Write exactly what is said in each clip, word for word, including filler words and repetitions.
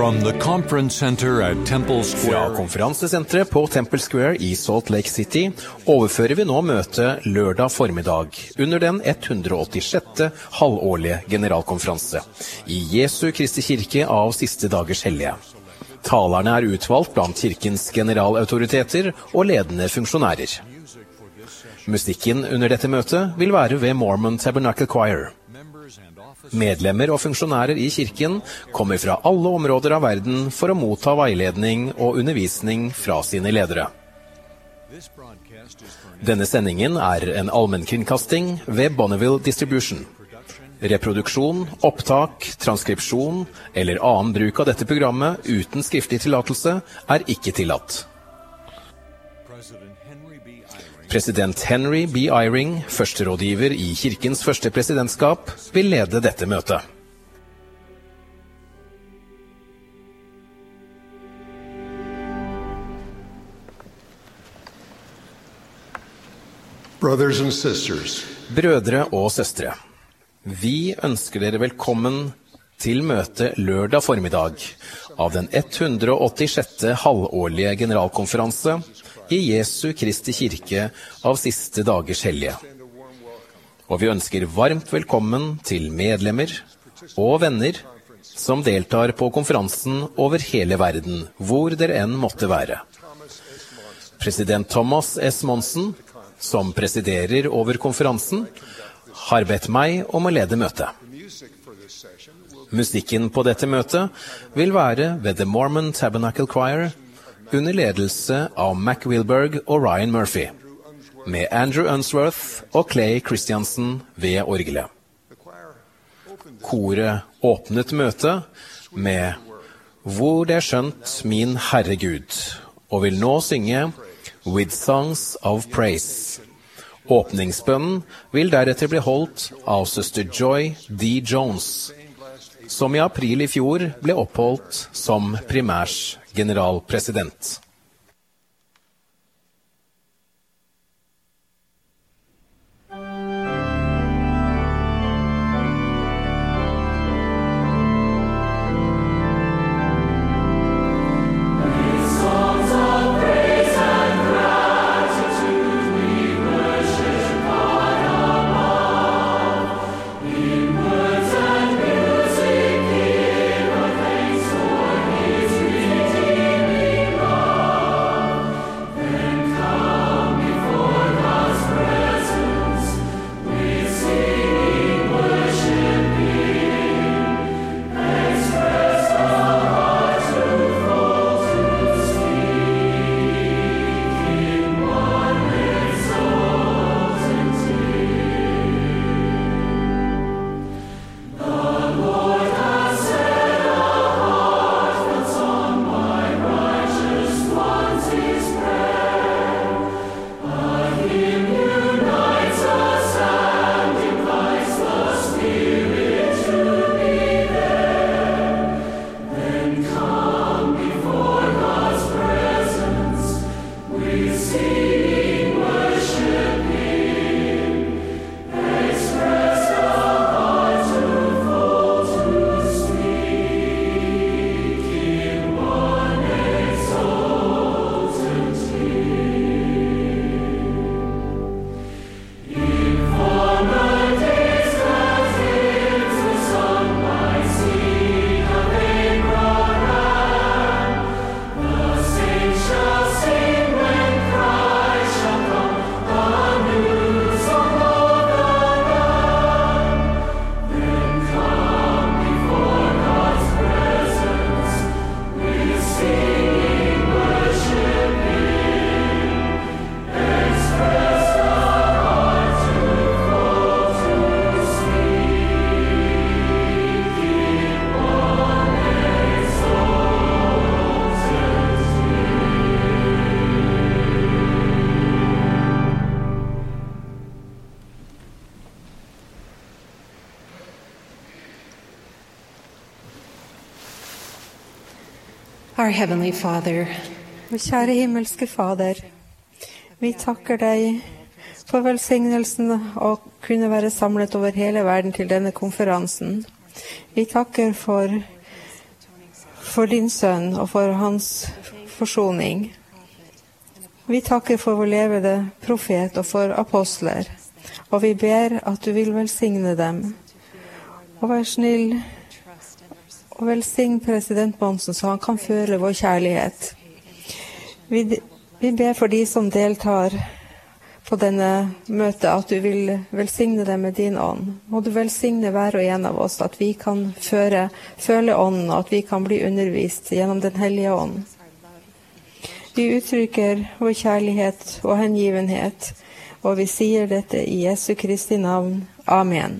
From the conference center at Temple Square. Fra konferansesenteret på Temple Square i Salt Lake City overfører vi nå møtet lørdag formiddag under den hundre og åttisjette halvårlige generalkonferanse i Jesu Kristi kirke av siste dagers hellige. Talerne er utvalgt blant kirkens generalautoriteter og ledende funksjonærer. Musikken under dette møtet vil være ved Mormon Tabernacle Choir. Medlemmer og funksjonærer i kirken kommer fra alle områder av verden for å motta veiledning og undervisning fra sine ledere. Denne sendingen er en allmennkringkasting ved Bonneville Distribution. Reproduksjon, opptak, transkripsjon eller annen bruk av dette programmet uten skriftlig tillatelse er ikke tillatt. President Henry B. Eyring, førsterådgiver i kirkens første presidentskap, vil lede dette møtet. Brothers and sisters. Brødre og søstre, vi ønsker dere velkommen til møtet lørdag formiddag av den hundre og åttisjette halvårlige generalkonferanse i Jesu Kristi kirke av siste dagers hellige. Og vi ønsker varmt velkommen til medlemmer og venner som deltar på konferansen over hele verden, hvor dere enn måtte være. President Thomas S. Monson, som presiderer over konferansen, har bedt meg om å lede møtet. Musikken på dette møtet vil være ved The Mormon Tabernacle Choir, under ledelse av Mac Wilberg og Ryan Murphy, med Andrew Unsworth og Clay Christiansen ved orgelet. Koret åpnet møtet med «Hvor det er skjønt min Herre Gud», og vil nå synge «With Songs of Praise». Åpningsbønnen vil deretter bli holdt av søster Joy D. Jones, som i april i fjor ble oppholdt som primærs generalpresident. Our Heavenly Father, Kjære himmelske Fader, vi takker deg for velsignelsen å kunne være samlet over hele verden til denne konferansen. Vi takker for for din sønn og for hans forsoning. Vi takker for vår levende profet og for apostler, og vi ber at du vil velsigne dem. Og vær snill og velsign president Monsen så han kan føle vår kjærlighet. Vi, vi ber for de som deltar på denne møtet, at du vil velsigne dem med din ånd. Må du velsigne hver og en av oss, at vi kan føre, føle ånden, og at vi kan bli undervist gjennom den hellige ånd. Vi uttrykker vår kjærlighet og hengivenhet, og vi sier dette i Jesu Kristi navn. Amen.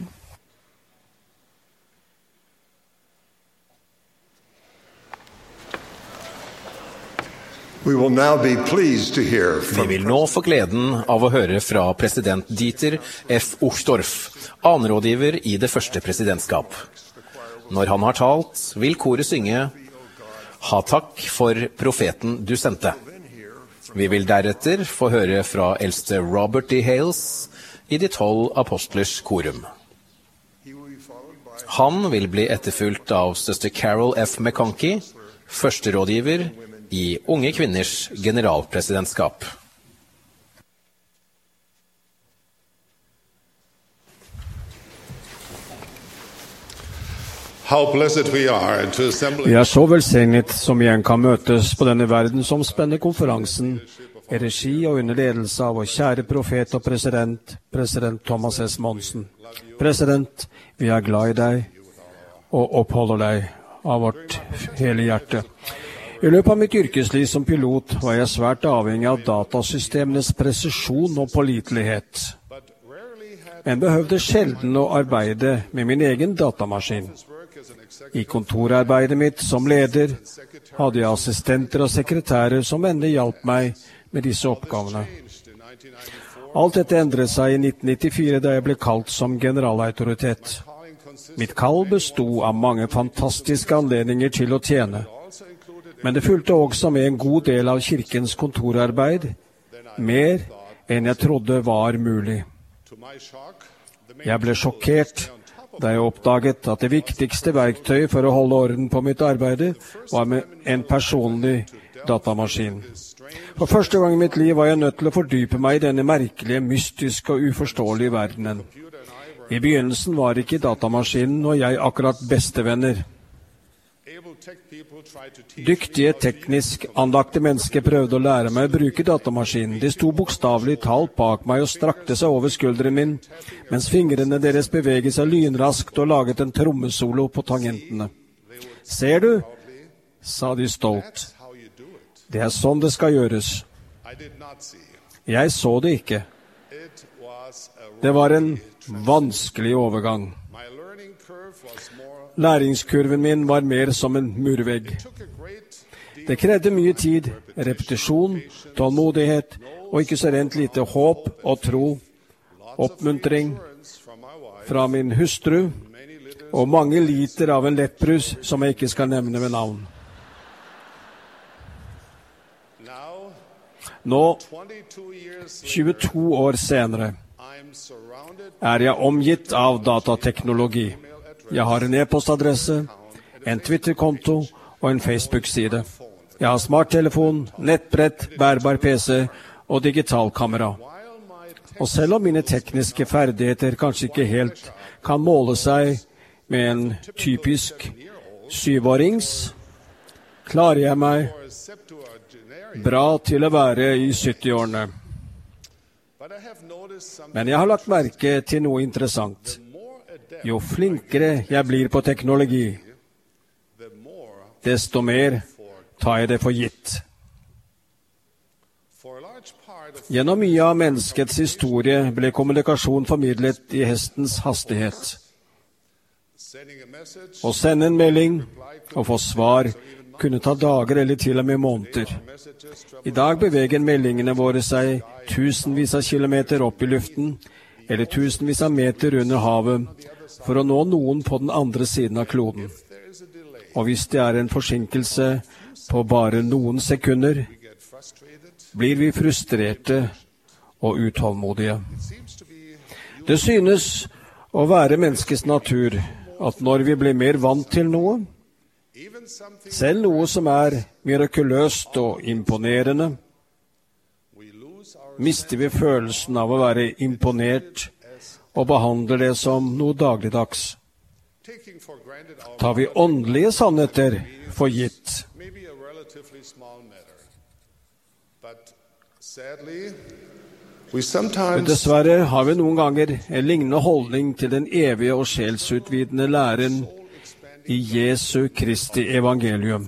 We will now be pleased to hear Vi from vil nå få gleden av å høre fra president Dieter F. Uchtdorf, annenrådgiver i det første presidentskap. Når han har talt, vil koret synge «Ha takk for profeten du sendte». Vi vil deretter få høre fra eldste Robert D. Hales i de tolv apostlers korum. Han vil bli etterfulgt av søster Carol F. McConkie, førsterådgiver i Unge kvinners generalpresidentskap. how blessed we are to assemble. Vi er så velsignet som igjen kan møtes på denne verdensomspennende konferansen i regi og under ledelse av vår kjære profet og president, president Thomas S. Monsen. President, vi er glad i deg og oppholder deg av vårt hele hjerte. I løpet av mitt yrkesliv som pilot var jeg svært avhengig av datasystemenes presisjon og pålitelighet. Men behøvde sjelden å arbeide med min egen datamaskin. I kontorarbeidet mitt som leder hadde jeg assistenter og sekretærer som enda hjalp meg med disse oppgavene. Alt dette endret seg i nitten nittifire da jeg ble kalt som generalautoritet. Mitt kall bestod av mange fantastiske anledninger til å tjene. Men det fulgte også med en god del av kirkens kontorarbeid, mer enn jeg trodde var mulig. Jeg ble sjokkert da jeg oppdaget at det viktigste verktøyet for å holde orden på mitt arbeid var med en personlig datamaskin. For første gang i mitt liv var jeg nødt til å fordype meg i denne merkelige, mystiske og uforståelige verdenen. I begynnelsen var ikke datamaskinen og jeg akkurat bestevenner. Dyktige, teknisk andaktige mennesker prøvde å lære meg å bruke datamaskinen. De sto bokstavelig talt bak meg og strakte seg over skulderen min, mens fingrene deres beveget seg lynraskt og laget en trommesolo på tangentene. «Ser du?» sa de stolt. «Det er sånn det skal gjøres.» Jeg så det ikke. Det var en vanskelig overgang. Læringskurven min var mer som en murvegg. Det krevde mye tid, repetisjon, tålmodighet, og ikke så rent lite håp og tro, oppmuntring fra min hustru, og mange liter av en lettbrus som jeg ikke skal nevne ved navn. Nå, tjueto år senere, er jeg omgitt av datateknologi. Jeg har en e-postadresse, en Twitter-konto og en Facebook-side. Jeg har smarttelefon, nettbrett, bærbar P C og digitalkamera. Og selv om mine tekniske ferdigheter kanskje ikke helt kan måle seg med en typisk syvårings, klarer jeg meg bra til å være i syttiårene. Men jeg har lagt merke til noe interessant. Jo flinkere jeg blir på teknologi, desto mer tar jeg det for gitt. Gjennom mye av menneskets historie ble kommunikasjon formidlet i hestens hastighet. Å sende en melding og få svar kunne ta dager eller til og med måneder. I dag beveger meldingene våre seg tusenvis av kilometer opp i luften, eller tusenvis av meter under havet, for å nå noen på den andre siden av kloden. Og hvis det er en forsinkelse på bare noen sekunder, blir vi frustrerte og utålmodige. Det synes å være menneskets natur at når vi blir mer vant til noe, Selv noe som er mirakuløst og imponerende, mister vi følelsen av å være imponert og behandler det som noe dagligdags. Tar vi åndelige sannheter for gitt. Men dessverre har vi noen ganger en lignende holdning til den evige og sjelsutvidende læren i Jesu Kristi evangelium.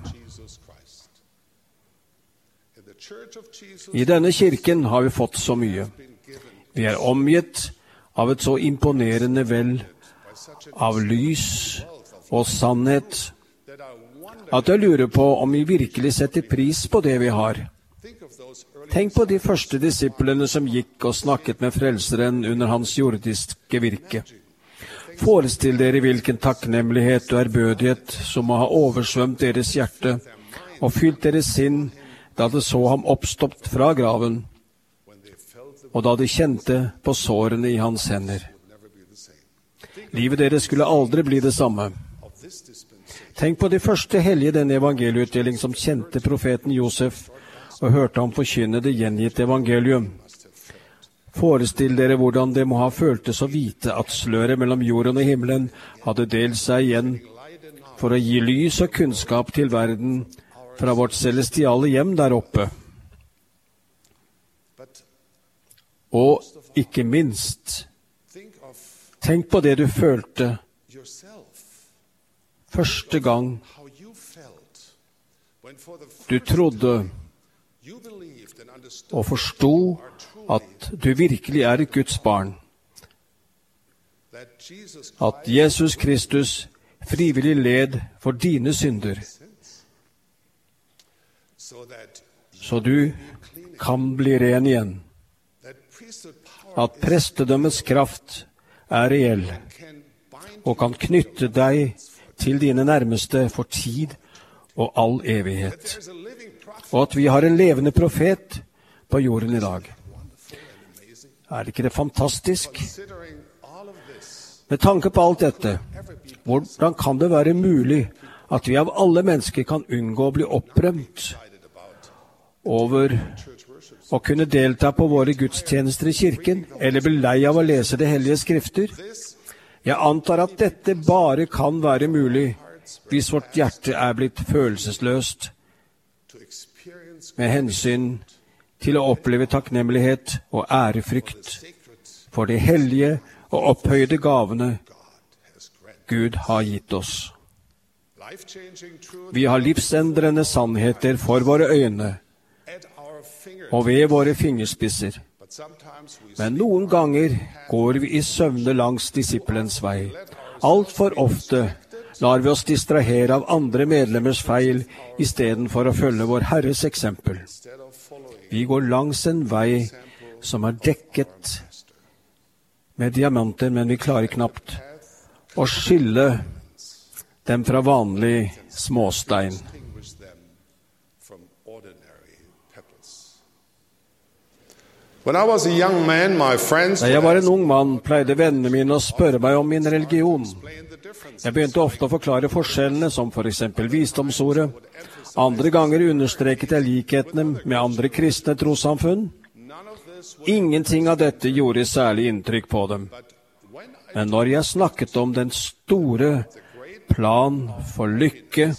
I denne kirken har vi fått så mye. Vi er omgitt av et så imponerende vell av lys og sannhet at jeg lurer på om vi virkelig setter pris på det vi har. Tenk på de første disiplene som gikk og snakket med Frelseren under hans jordiske virke. Forestill dere hvilken takknemlighet og ærbødighet som må ha oversvømt deres hjerte og fylt deres sinn da de så ham oppstått fra graven, og da de kjente på sårene i hans hender. Livet deres skulle aldri bli det samme. Tenk på de første hellige denne evangelieutdeling som kjente profeten Josef og hørte ham forkynne det gjengitte evangelium. Forestill dere hvordan det må ha føltes å vite at sløret mellom jorden og himmelen hadde delt seg igjen for å gi lys og kunnskap til verden fra vårt celestiale hjem der oppe. Og ikke minst, tenk på det du følte første gang du trodde og forsto at du virkelig er et Guds barn. At Jesus Kristus frivillig led for dine synder, så du kan bli ren igjen. At prestedømmets kraft er reell, og kan knytte deg til dine nærmeste for tid og all evighet. Og at vi har en levende profet på jorden i dag. Er det ikke det fantastisk? Med tanke på alt dette, hvordan kan det være mulig at vi av alle mennesker kan unngå å bli opprømt over å kunne delta på våre gudstjenester i kirken, eller bli lei av å lese de hellige skrifter? Jeg antar at dette bare kan være mulig hvis vårt hjerte er blitt følelsesløst med hensyn til å oppleve takknemlighet og ærefrykt for de hellige og opphøyde gavene Gud har gitt oss. Vi har livsendrende sannheter for våre øyne og ved våre fingerspisser. Men noen ganger går vi i søvne langs disippelens vei. Alt for ofte lar vi oss distrahere av andre medlemmers feil i stedet for å følge vår Herres eksempel. Vi går langs en vei som er dekket med diamanter, men vi klarer knapt å skille dem fra vanlig småstein. Da jeg var en ung mann, pleide vennene mine å spørre meg om min religion. Jeg begynte ofte å forklare forskjellene, som for eksempel visdomsordet. Andre ganger understreket jeg likhetene med andre kristne trossamfunn. Ingenting av dette gjorde særlig inntrykk på dem. Men når jeg snakket om den store plan for lykke,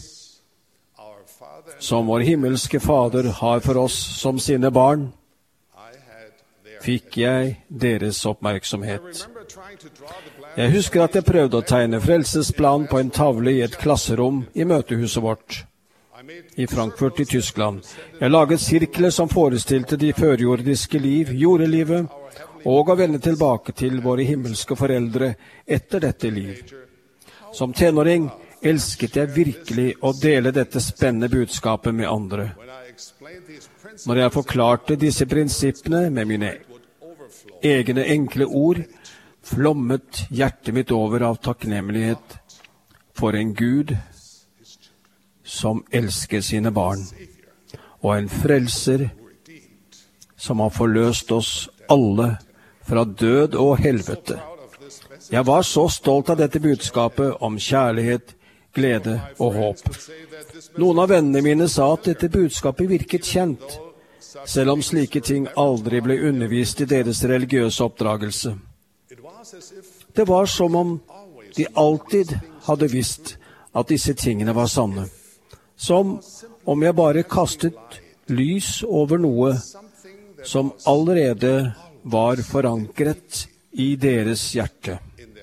som vår himmelske Fader har for oss som sine barn, fikk jeg deres oppmerksomhet. Jeg husker at jeg prøvde å tegne frelsesplan på en tavle i et klasserom i møtehuset vårt i Frankfurt i Tyskland. Jeg laget sirkler som forestilte de førjordiske liv, jordelivet, og å vende tilbake til våre himmelske foreldre etter dette liv. Som tenåring elsket jeg virkelig å dele dette spennende budskapet med andre. Når jeg forklarte disse prinsippene med mine egne enkle ord, flommet hjertet mitt over av takknemlighet for en Gud som elsker sine barn, og en frelser som har forløst oss alle fra død og helvete. Jeg var så stolt av dette budskapet om kjærlighet, glede og håp. Noen av vennene mine sa at dette budskapet virket kjent, selv om slike ting aldri ble undervist i deres religiøse oppdragelse. Det var som om de alltid hadde visst at disse tingene var sanne. Som om jeg bare kastet lys over noe som allerede var forankret i deres hjerte.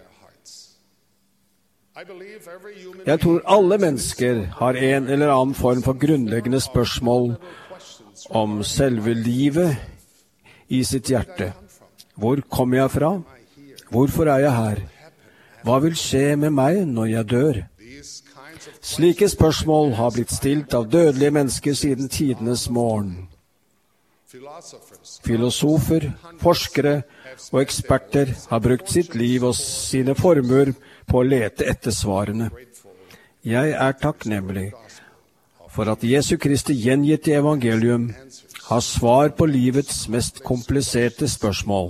Jeg tror alle mennesker har en eller annen form for grunnleggende spørsmål om selve livet i sitt hjerte. Hvor kommer jeg fra? Hvorfor er jeg her? Hva vil skje med meg når jeg dør? Slike spørsmål har blitt stilt av dødelige mennesker siden tidenes morgen. Filosofer, forskere og eksperter har brukt sitt liv og sine formuer på å lete etter svarene. Jeg er takknemlig for at Jesu Kristi gjengitte evangelium har svar på livets mest kompliserte spørsmål.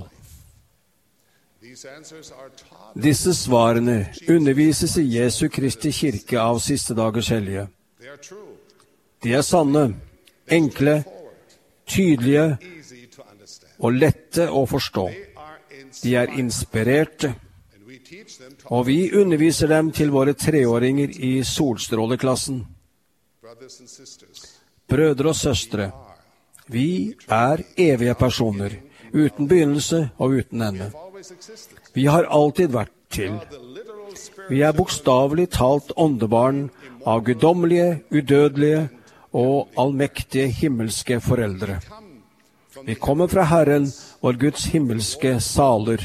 Disse svarene undervises i Jesu Kristi kirke av siste dagers hellige. De er sanne, enkle, tydelige og lette å forstå. De er inspirerte, og vi underviser dem til våre treåringer i solstråleklassen. Brødre og søstre, vi er evige personer, uten begynnelse og uten ende. Vi har alltid vært til. Vi er bokstavelig talt åndebarn av guddommelige, udødelige og allmektige himmelske foreldre. Vi kommer fra Herren, vår Guds himmelske saler.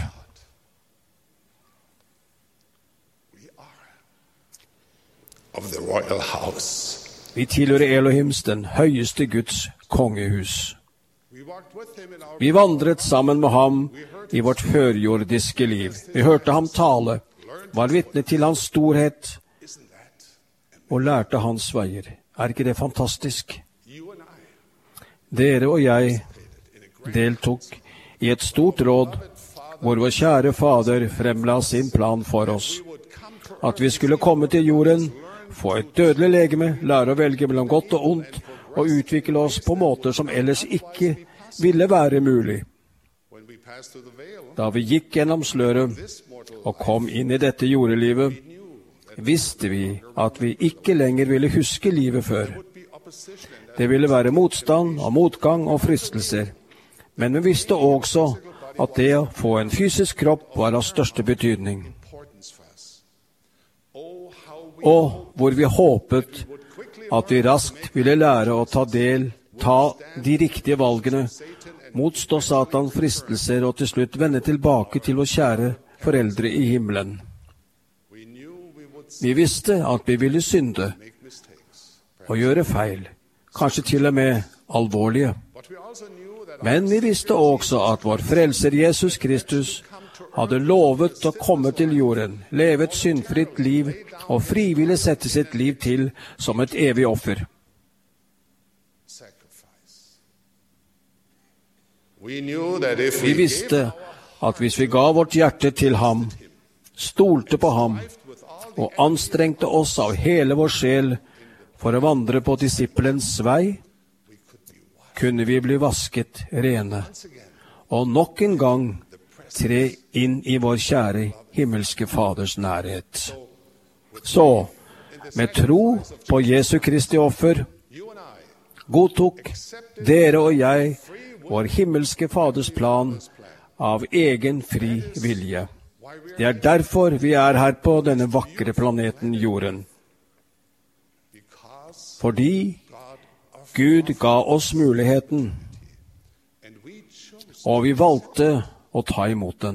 Vi tilhører Elohims, den høyeste Guds kongehus. Vi vandret sammen med ham i vårt førjordiske liv. Vi hørte ham tale, var vitne til hans storhet og lærte hans veier. Er ikke det fantastisk? Dere og jeg deltok i et stort råd hvor vår kjære Fader fremla sin plan for oss. At vi skulle komme til jorden, få et dødelig legeme, lære å velge mellom godt og ondt, og utvikle oss på måter som ellers ikke ville være mulig. Da vi gikk gjennom sløret og kom inn i dette jordelivet, visste vi at vi ikke lenger ville huske livet før. Det ville være motstand og motgang og fristelser. Men vi visste også at det å få en fysisk kropp var av største betydning. Og hvor vi håpet at vi raskt ville lære å ta del, ta de riktige valgene, motstå Satan fristelser og til slutt vende tilbake til vår kjære foreldre i himmelen. Vi visste at vi ville synde og gjøre feil, kanskje til og med alvorlige. Men vi visste også at vår frelser Jesus Kristus hadde lovet å komme til jorden, leve et syndfritt liv og frivillig sette sitt liv til som et evig offer. Vi visste at hvis vi ga vårt hjerte til ham, stolte på ham og anstrengte oss av hele vår sjel for å vandre på disippelens vei, kunne vi bli vasket rene, og nok en gang tre inn i vår kjære himmelske Faders nærhet. Så, med tro på Jesu Kristi offer, godtok dere og jeg vår himmelske Faders plan av egen fri vilje. Det er derfor vi er her på denne vakre planeten Jorden. Fordi Gud ga oss muligheten, og vi valgte å ta imot den.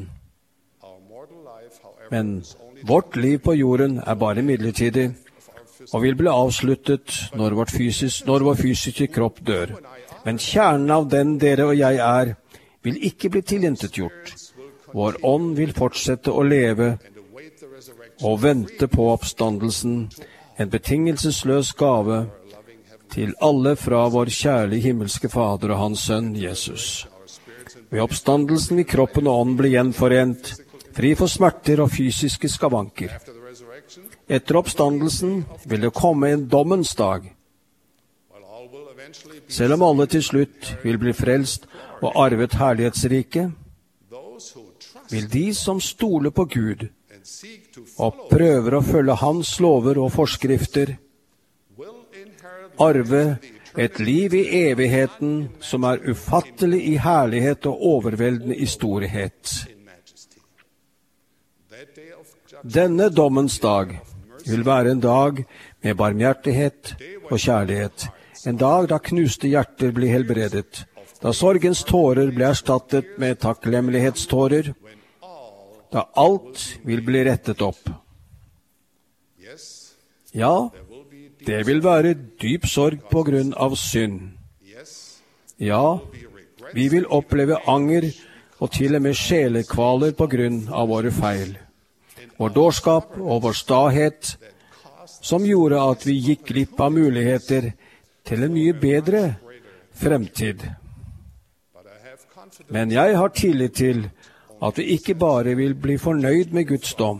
Men vårt liv på jorden er bare midlertidig, og vil bli avsluttet når, vårt fysisk, når vår fysiske kropp dør. Men kjernen av den dere og jeg er, vil ikke bli tilintetgjort. Vår ånd vil fortsette å leve og vente på oppstandelsen, en betingelsesløs gave til alle fra vår kjærlige himmelske Fader og hans sønn Jesus. Ved oppstandelsen vil kroppen og ånden bli gjenforent, fri for smerter og fysiske skavanker. Etter oppstandelsen vil det komme en dommens dag. Selv om alle til slutt vil bli frelst og arvet herlighetsriket, vil de som stoler på Gud og prøver å følge hans lover og forskrifter, arve et liv i evigheten som er ufattelig i herlighet og overveldende i storhet. Denne dommens dag vil være en dag med barmhjertighet og kjærlighet. En dag da knuste hjerter blir helbredet, da sorgens tårer blir erstattet med takknemlighetstårer, da alt vil bli rettet opp. Ja, det vil være dyp sorg på grunn av synd. Ja, vi vil oppleve anger og til og med sjelekvaler på grunn av våre feil. Vår dårskap og vår stahet, som gjorde at vi gikk glipp av muligheter til en mye bedre fremtid. Men jeg har tillit til at vi ikke bare vil bli fornøyd med Guds dom.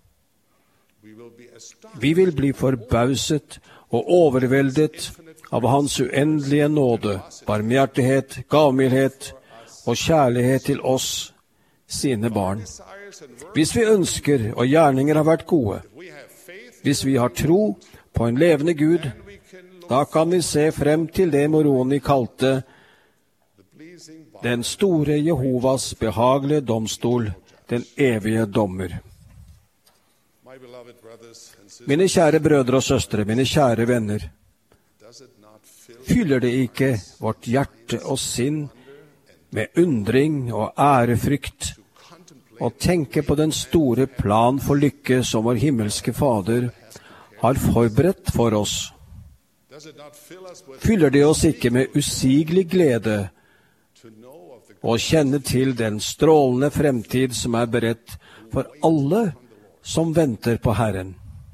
Vi vil bli forbauset og overveldet av hans uendelige nåde, barmhjertighet, gavmildhet og kjærlighet til oss, sine barn. Hvis vi ønsker, og gjerninger har vært gode, hvis vi har tro på en levende Gud, da kan vi se frem til det Moroni kalte den store Jehovas behagelige domstol, den evige dommer. Mine kjære brødre og søstre, mine kjære venner, fyller det ikke vårt hjerte og sinn med undring og ærefrykt å tenke på den store plan for lykke som vår himmelske Fader har forberedt for oss? Fyller det oss ikke med usigelig glede å kjenne til den strålende fremtid som er beredt for alle som venter på Herren?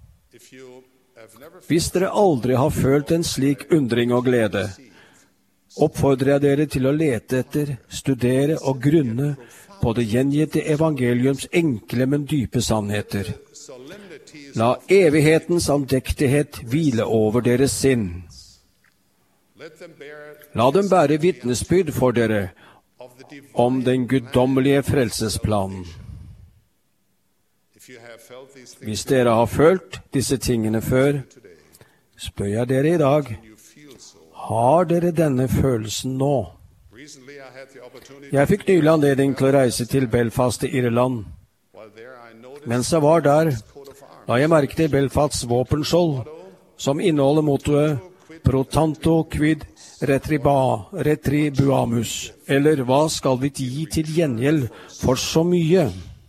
Hvis dere aldri har følt en slik undring og glede, oppfordrer jeg dere til å lete etter, studere og grunne på det gjengitte evangeliums enkle, men dype sannheter. La evighetens andektighet hvile over deres sinn. La dem bære vitnesbyrd for dere om den guddommelige frelsesplanen. Hvis dere har følt disse tingene før, spør jeg dere i dag, har dere denne følelsen nå? Jeg fikk nylig anledning til å reise til Belfast i Irland. Mens jeg var der, la jeg merke til Belfasts våpenskjold, som inneholder mottoet Pro tanto quid retriba, retribuamus, eller hva skal vi gi til gjengjeld for så mye?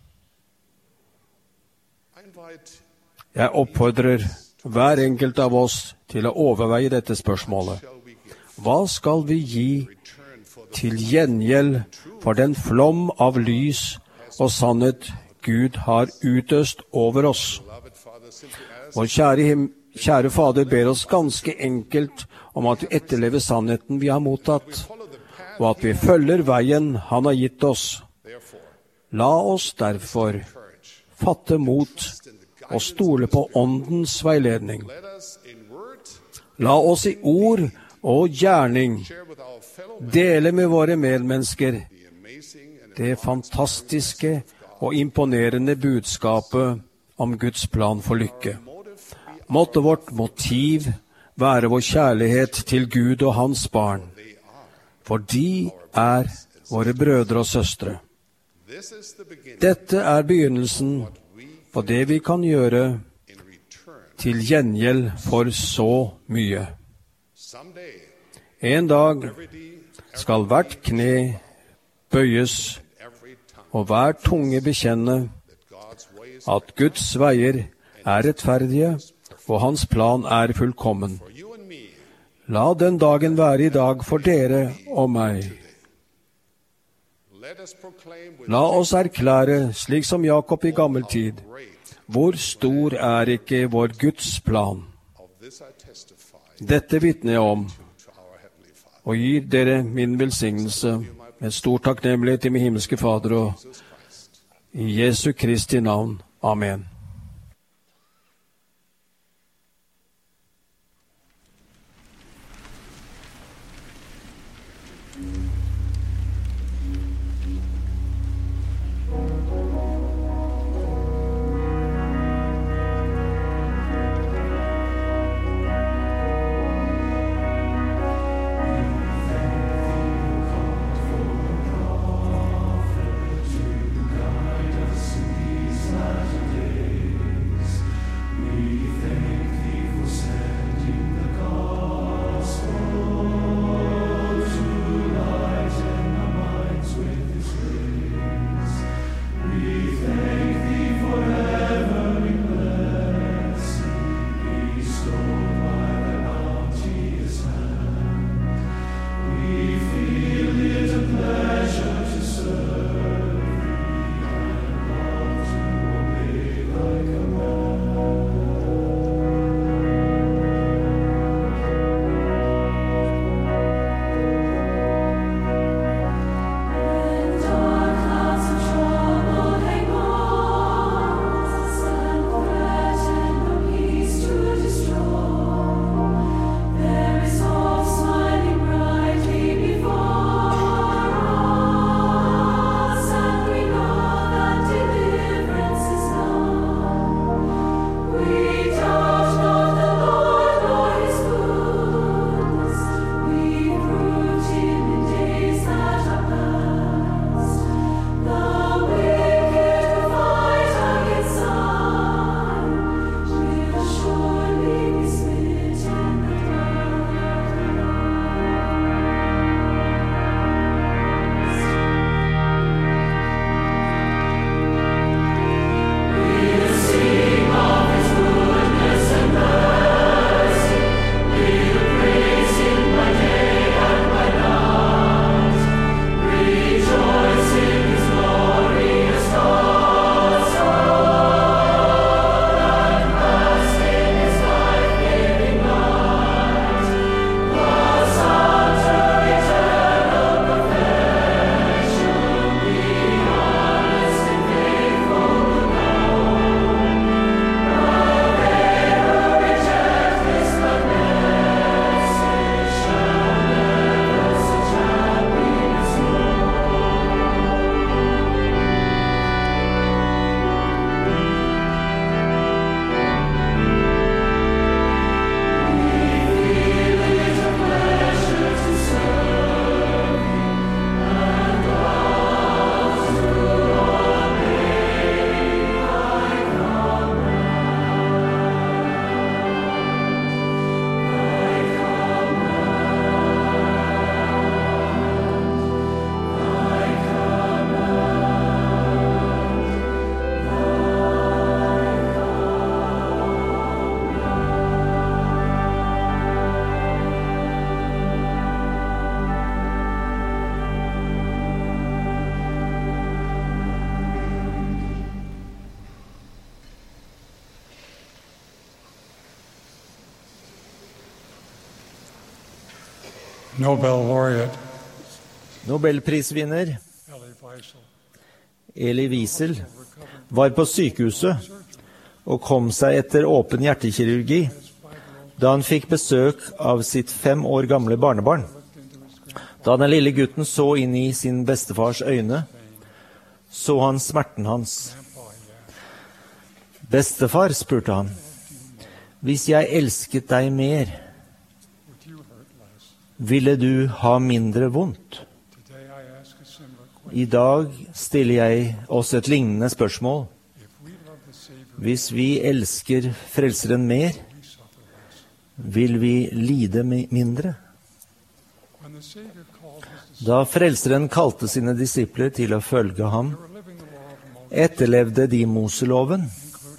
Jeg oppfordrer hver enkelt av oss til å overveie dette spørsmålet. Hva skal vi gi til gjengjeld for den flom av lys og sannhet Gud har utøst over oss? Vår kjære, him- kjære Fader ber oss ganske enkelt om at vi etterlever sannheten vi har mottatt, og at vi følger veien han har gitt oss. La oss derfor fatte mot og stole på åndens veiledning. La oss i ord og gjerning dele med våre medmennesker det fantastiske og imponerende budskapet om Guds plan for lykke. Måtte vårt motiv være vår kjærlighet til Gud og hans barn, for de er våre brødre og søstre. Dette er begynnelsen på det vi kan gjøre til gjengjeld for så mye. En dag skal hvert kne bøyes og hver tunge bekjenne at Guds veier er rettferdige og hans plan er fullkommen. La den dagen være i dag for dere og meg. La oss erklære, slik som Jakob i gammel tid, hvor stor er ikke vår Guds plan. Dette vitner jeg om, og gir dere min velsignelse med stor takknemlighet til min himmelske Fader og i Jesu Kristi navn. Amen. Nobel laureate Nobelprisvinner Elie Wiesel Elie Wiesel var på sykehuset og kom seg etter åpen hjertekirurgi da han fikk besøk av sitt fem år gamle barnebarn. Da den lille gutten så inn i sin bestefars øyne, så han smerten hans. Bestefar, spurte han, hvis jeg elsket deg mer, ville du ha mindre vondt? I dag stiller jeg oss et lignende spørsmål. Hvis vi elsker frelseren mer, vil vi lide mindre? Da frelseren kalte sine disipler til å følge ham, etterlevde de Moseloven,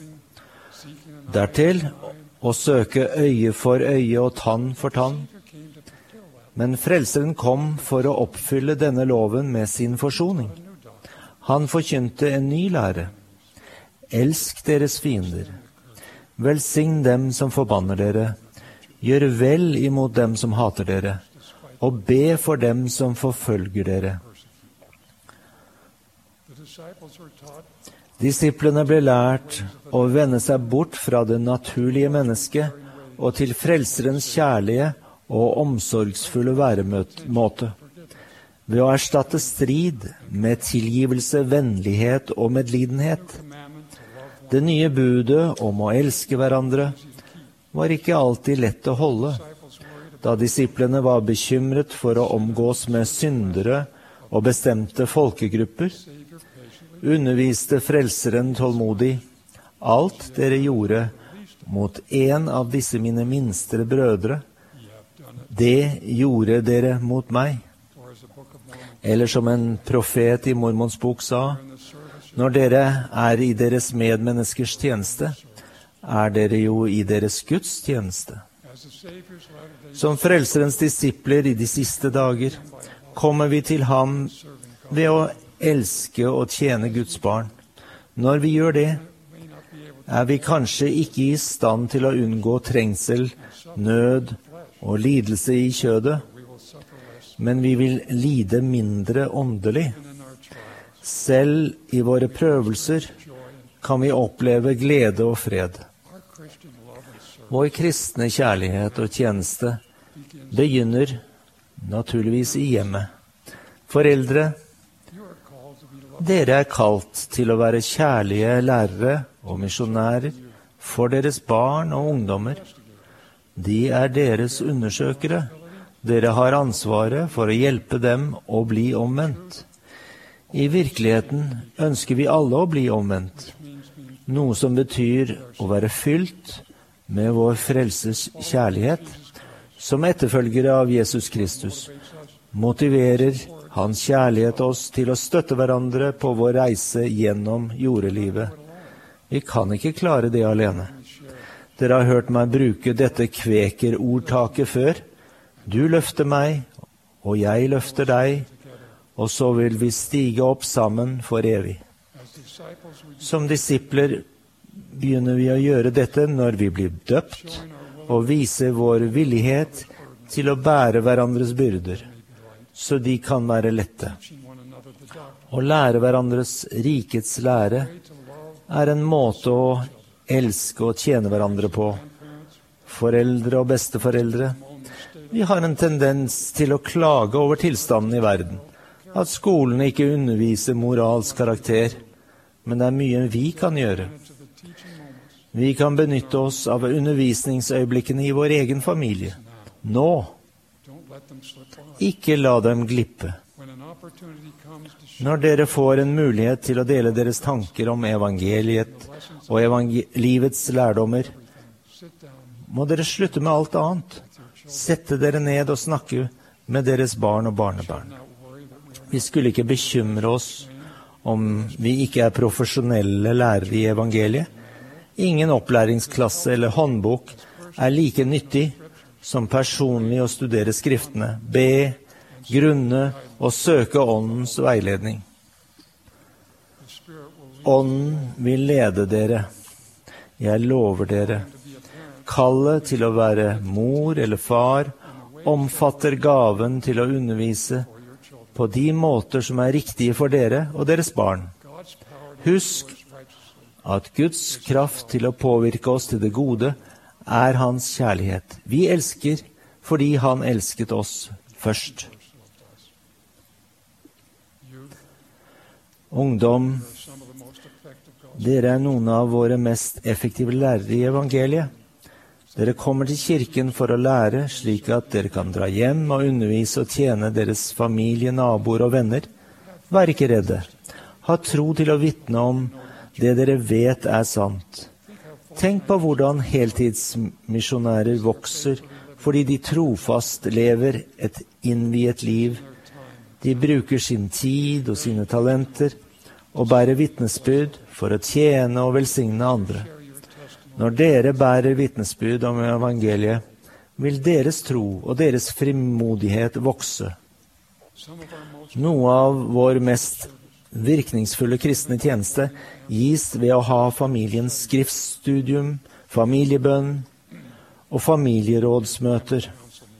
dertil å søke øye for øye og tann for tann. Men frelseren kom for å oppfylle denne loven med sin forsoning. Han forkynte en ny lære. Elsk deres fiender. Velsign dem som forbanner dere. Gjør vel imot dem som hater dere. Og be for dem som forfølger dere. Disiplene ble lært å vende seg bort fra det naturlige mennesket og til frelserens kjærlige og omsorgsfulle væremåte, ved å erstatte strid med tilgivelse, vennlighet og medlidenhet. Det nye budet om å elske hverandre var ikke alltid lett å holde, da disiplene var bekymret for å omgås med syndere og bestemte folkegrupper. Underviste frelseren tålmodig, alt dere gjorde mot en av disse mine minste brødre, det gjorde dere mot meg. Eller som en profet i Mormons bok sa, når dere er i deres medmenneskers tjeneste, er dere jo i deres Guds tjeneste. Som frelserens disipler i de siste dager, kommer vi til ham ved å elske og tjene Guds barn. Når vi gjør det, er vi kanskje ikke i stand til å unngå trengsel, nød og lidelse i kjødet, men vi vil lide mindre åndelig. Selv i våre prøvelser kan vi oppleve glede og fred. Vår kristne kjærlighet og tjeneste begynner naturligvis i hjemmet. Foreldre, dere er kalt til å være kjærlige lærere og misjonærer for deres barn og ungdommer. De er deres undersøkere. Dere har ansvaret for å hjelpe dem å bli omvendt. I virkeligheten ønsker vi alle å bli omvendt, noe som betyr å være fylt med vår frelses kjærlighet, som etterfølgere av Jesus Kristus. Motiverer hans kjærlighet oss til å støtte hverandre på vår reise gjennom jordelivet. Vi kan ikke klare det alene. Dere har hørt meg bruke dette kvekerordtaket før. Du løfter meg, og jeg løfter deg, og så vil vi stige opp sammen for evig. Som disipler begynner vi å gjøre dette når vi blir døpt, og viser vår villighet til å bære hverandres byrder, så de kan være lette. Å lære hverandres rikets lære er en måte å elske og tjene hverandre på. Foreldre og besteforeldre, vi har en tendens til å klage over tilstanden i verden, at skolen ikke underviser moralsk karakter, men det er mye vi kan gjøre. Vi kan benytte oss av undervisningsøyeblikkene i vår egen familie. Nå, ikke la dem glippe. Når dere får en mulighet til å dele deres tanker om evangeliet og evangel- livets lærdommer, må dere slutte med alt annet. Sette dere ned og snakke med deres barn og barnebarn. Vi skulle ikke bekymre oss om vi ikke er profesjonelle lærere i evangeliet. Ingen opplæringsklasse eller håndbok er like nyttig som personlig å studere skriftene, be, grunne og søke åndens veiledning. Ånden vil lede dere. Jeg lover dere. Kallet til å være mor eller far omfatter gaven til å undervise på de måter som er riktige for dere og deres barn. Husk at Guds kraft til å påvirke oss til det gode er hans kjærlighet. Vi elsker fordi han elsket oss først. Ungdom, dere er noen av våre mest effektive lærere i evangeliet. Dere kommer til kirken for å lære, slik at dere kan dra hjem og undervise og tjene deres familie, naboer og venner. Vær ikke redde. Ha tro til å vitne om det dere vet er sant. Tenk på hvordan heltidsmisjonærer vokser, fordi de trofast lever et innviet liv. De bruker sin tid og sine talenter og bærer vitnesbyrd for å tjene og velsigne andre. Når dere bærer vitnesbyrd om evangeliet, vil deres tro og deres frimodighet vokse. Noe av vår mest virkningsfulle kristne tjeneste gis ved å ha familiens skriftstudium, familiebønn og familierådsmøter.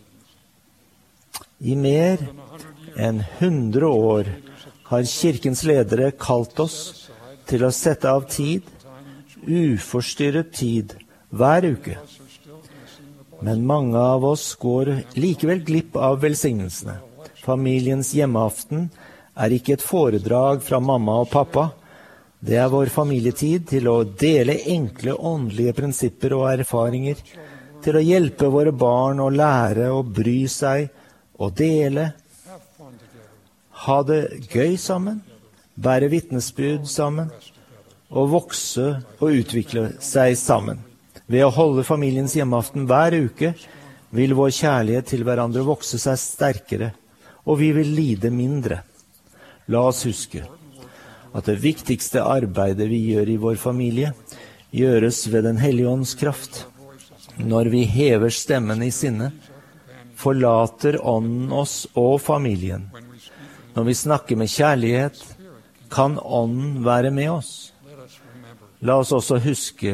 I mer enn hundre år har kirkens ledere kalt oss til å sette av tid, uforstyrret tid, hver uke. Men mange av oss går likevel glipp av velsignelsene. Familiens hjemmeaften er ikke et foredrag fra mamma og pappa. Det er vår familietid til å dele enkle åndelige prinsipper og erfaringer, til å hjelpe våre barn å lære å bry seg og dele, ha det gøy sammen, bære vitnesbyrd sammen, og vokse og utvikle seg sammen. Ved å holde familiens hjemmeaften hver uke vil vår kjærlighet til hverandre vokse seg sterkere, og vi vil lide mindre. La oss huske at det viktigste arbeidet vi gjør i vår familie, gjøres ved Den hellige ånds kraft. Når vi hever stemmen i sinne, forlater ånden oss og familien. Når vi snakker med kjærlighet, kan ånden være med oss. La oss også huske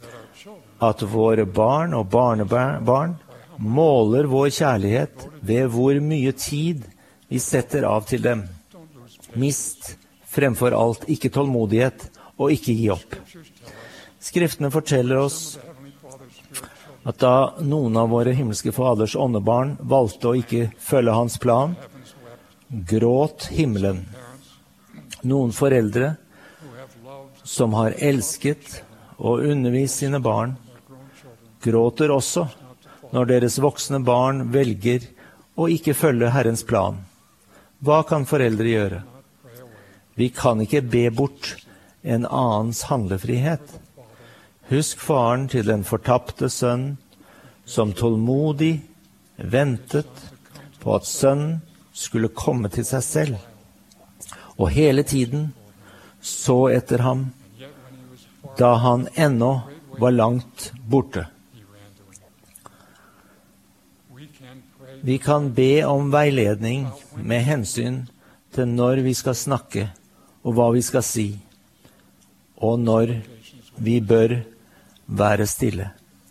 at våre barn og barnebarn måler vår kjærlighet ved hvor mye tid vi setter av til dem. Mist fremfor alt ikke tålmodighet og ikke gi opp. Skriftene forteller oss at da noen av våre himmelske faders åndebarn valgte å ikke følge hans plan, gråt himmelen. Noen foreldre som har elsket og undervist sine barn, gråter også når deres voksne barn velger å ikke følge Herrens plan. Hva kan foreldre gjøre? Vi kan ikke be bort en annens handlefrihet. Husk faren til den fortapte sønn, som tålmodig ventet på at sønnen skulle komme til seg selv, og hele tiden så etter ham da han ennå var langt borte. Vi kan be om veiledning med hensyn til når vi skal snakke og hva vi skal si, og når vi bør være stille.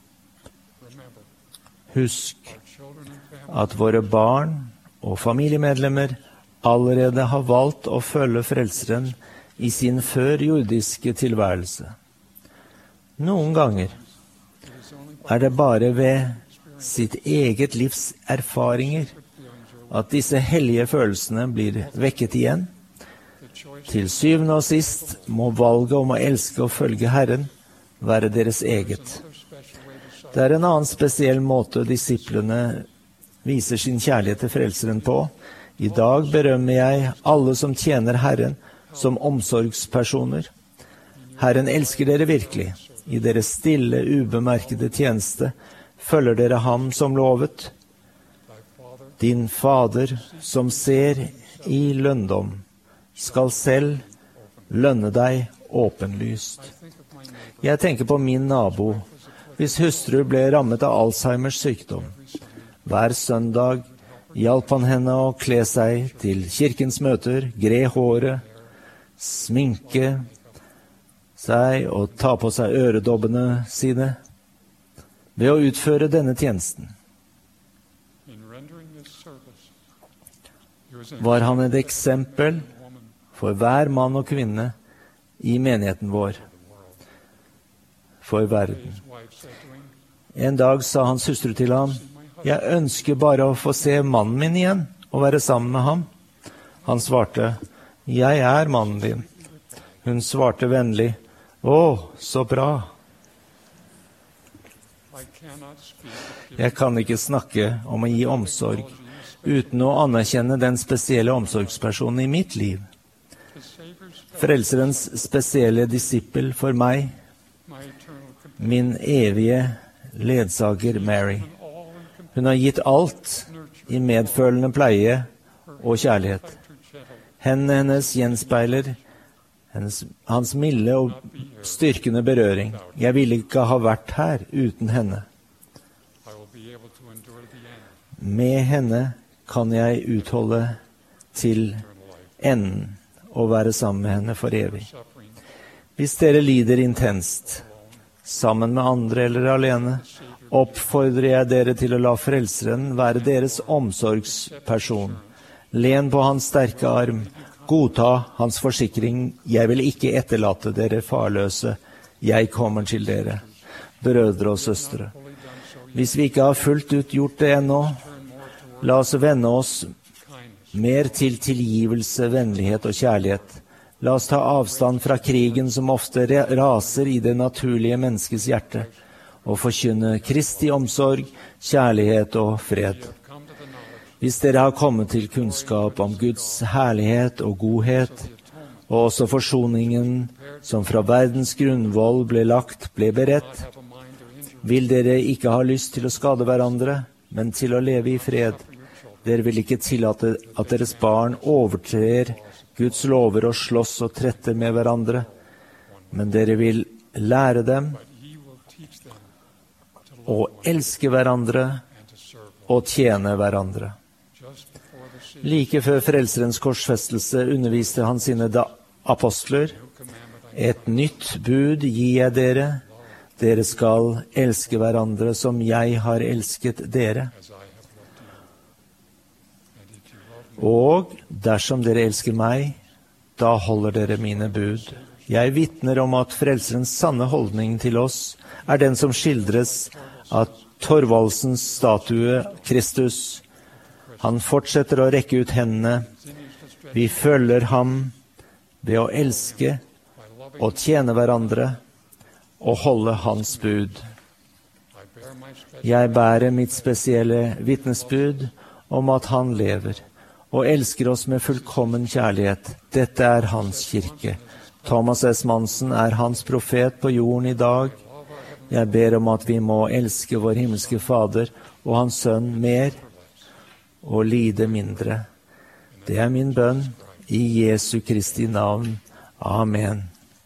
Husk at våre barn og familiemedlemmer allerede har valgt å følge Frelseren i sin førjordiske tilværelse. Noen ganger er det bare ved sitt eget livs erfaringer at disse hellige følelsene blir vekket igjen. Til syvende og sist må valget om å elske og følge Herren være deres eget. Det er en annen spesiell måte disiplene viser sin kjærlighet til Frelseren på. I dag berømmer jeg alle som tjener Herren som omsorgspersoner. Herren elsker dere virkelig. I deres stille, ubemerkede tjeneste følger dere ham som lovet. Din Fader som ser i lønndom, skal selv lønne deg åpenlyst. Jeg tenker på min nabo, hvis hustru ble rammet av Alzheimers sykdom. Hver søndag hjalp han henne å kle seg til kirkens møter, gre håret, sminke seg og ta på seg øredobbene sine. Ved å utføre denne tjenesten var han et eksempel for hver mann og kvinne i menigheten vår, for verden. En dag sa hans hustru til ham, «Jeg ønsker bare å få se mannen min igjen og være sammen med ham.» Han svarte, «Jeg er mannen din.» Hun svarte vennlig, «Å, så bra.» Jeg kan ikke snakke om å gi omsorg uten å anerkjenne den spesielle omsorgspersonen i mitt liv. Frelserens spesielle disippel for meg, min evige ledsager Mary. Hun har gitt alt i medfølende pleie og kjærlighet. Hendene hennes gjenspeiler hennes, hans milde og styrkende berøring. Jeg ville ikke ha vært her uten henne. Med henne kan jeg utholde til enden og være sammen med henne for evig. Hvis dere lider intenst, sammen med andre eller alene, oppfordrer jeg dere til å la Frelseren være deres omsorgsperson. Len på hans sterke arm, godta hans forsikring, jeg vil ikke etterlate dere farløse, jeg kommer til dere, brødre og søstre. Hvis vi ikke har fullt ut gjort det ennå, la oss vende oss mer til tilgivelse, vennlighet og kjærlighet. La oss ta avstand fra krigen som ofte raser i det naturlige menneskets hjerte, og forkynne Kristi omsorg, kjærlighet og fred. Hvis dere har kommet til kunnskap om Guds herlighet og godhet, og også forsoningen som fra verdens grunnvoll ble lagt, ble beredt, vil dere ikke ha lyst til å skade hverandre, men til å leve i fred. Dere vil ikke tillate at deres barn overtrer Guds lover og slåss og tretter med hverandre, men dere vil lære dem å elske hverandre og tjene hverandre. Like før Frelserens korsfestelse underviste han sine apostler, et nytt bud gir jeg dere, dere skal elske hverandre som jeg har elsket dere. Og dersom dere elsker meg, da holder dere mine bud. Jeg vitner om at Frelserens sanne holdning til oss er den som skildres av Thorvaldsens statue Kristus. Han fortsetter å rekke ut hendene. Vi følger ham ved å elske og tjene hverandre og holde hans bud. Jeg bærer mitt spesielle vitnesbyrd om at han lever og elsker oss med fullkommen kjærlighet. Dette er hans kirke. Thomas S. Monsen er hans profet på jorden i dag. Jeg ber om at vi må elske vår himmelske Fader og hans sønn mer og lide mindre. Det er min bønn i Jesu Kristi navn. Amen.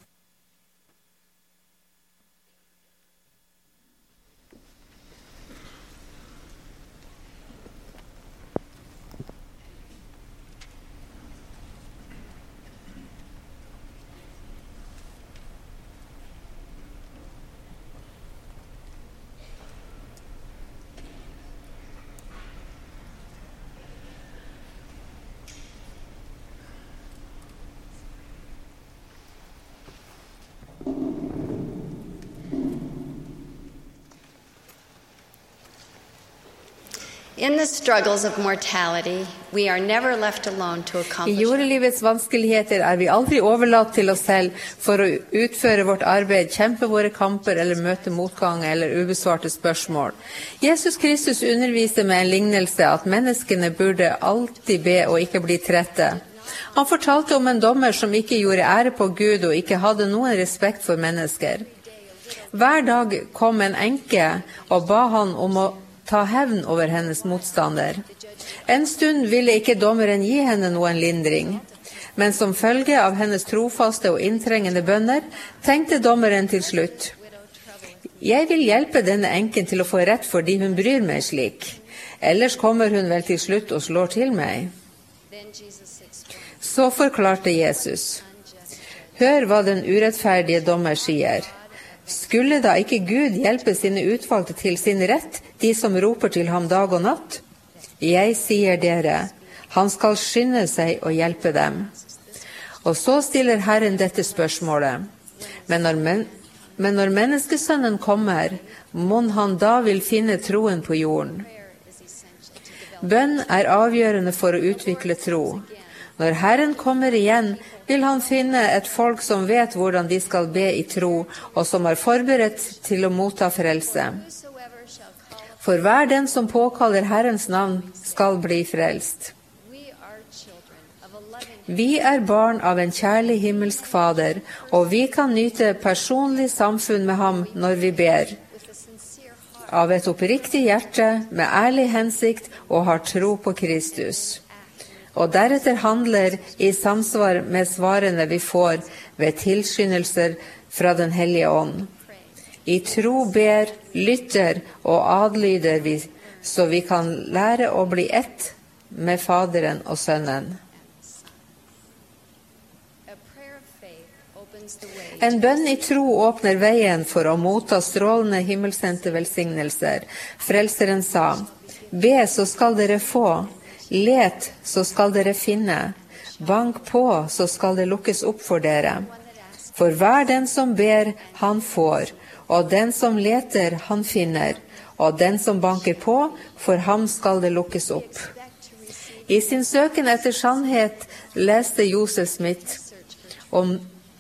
In the struggles of mortality, we are never left alone to I accomplish. jordelivets vanskeligheter er vi aldri overlatt til oss selv for å utføre vårt arbeid, kjempe våre kamper eller møte motgang eller ubesvarte spørsmål. Jesus Kristus underviste med en lignelse at menneskene burde alltid be og ikke bli trette. Han fortalte om en dommer som ikke gjorde ære på Gud og ikke hadde noen respekt for mennesker. Hver dag kom en enke og ba han om å ta hevn over hennes motstander. En stund ville ikke dommeren gi henne noen lindring, men som følge av hennes trofaste og inntrengende bønner, tenkte dommeren til slutt: Jeg vil hjelpe denne enken til å få rett fordi hun bryr meg slik. Ellers kommer hun vel til slutt og slår til meg. Så forklarte Jesus: Hør hva den urettferdige dommer sier. Skulle da ikke Gud hjelpe sine utvalgte til sin rett, de som roper til ham dag og natt? Jeg sier dere, Han skal skynde seg å hjelpe dem. Og så stiller Herren dette spørsmålet. Men når, men, men når menneskesønnen kommer, mon han da vil finne troen på jorden? Bønn er avgjørende for å utvikle tro. Når Herren kommer igjen, vil han finne et folk som vet hvordan de skal be i tro, og som er forberedt til å motta frelse. For hver den som påkaller Herrens navn, skal bli frelst. Vi er barn av en kjærlig himmelsk Fader, og vi kan nyte personlig samfunn med ham når vi ber. Av et oppriktig hjerte, med ærlig hensikt og har tro på Kristus. Og deretter handler i samsvar med svarene vi får ved tilskyndelser fra Den hellige ånd. I tro ber, lytter og adlyder vi, så vi kan lære å bli ett med Faderen og Sønnen. En bønn i tro åpner veien for å motta strålende himmelsendte velsignelser. Frelseren sa, be, så skal dere få. Let, så skal dere finne. Bank på, så skal det lukkes opp for dere. For hver den som ber, han får. Og den som leter, han finner. Og den som banker på, for ham skal det lukkes opp. I sin søken etter sannhet leste Josef Smith om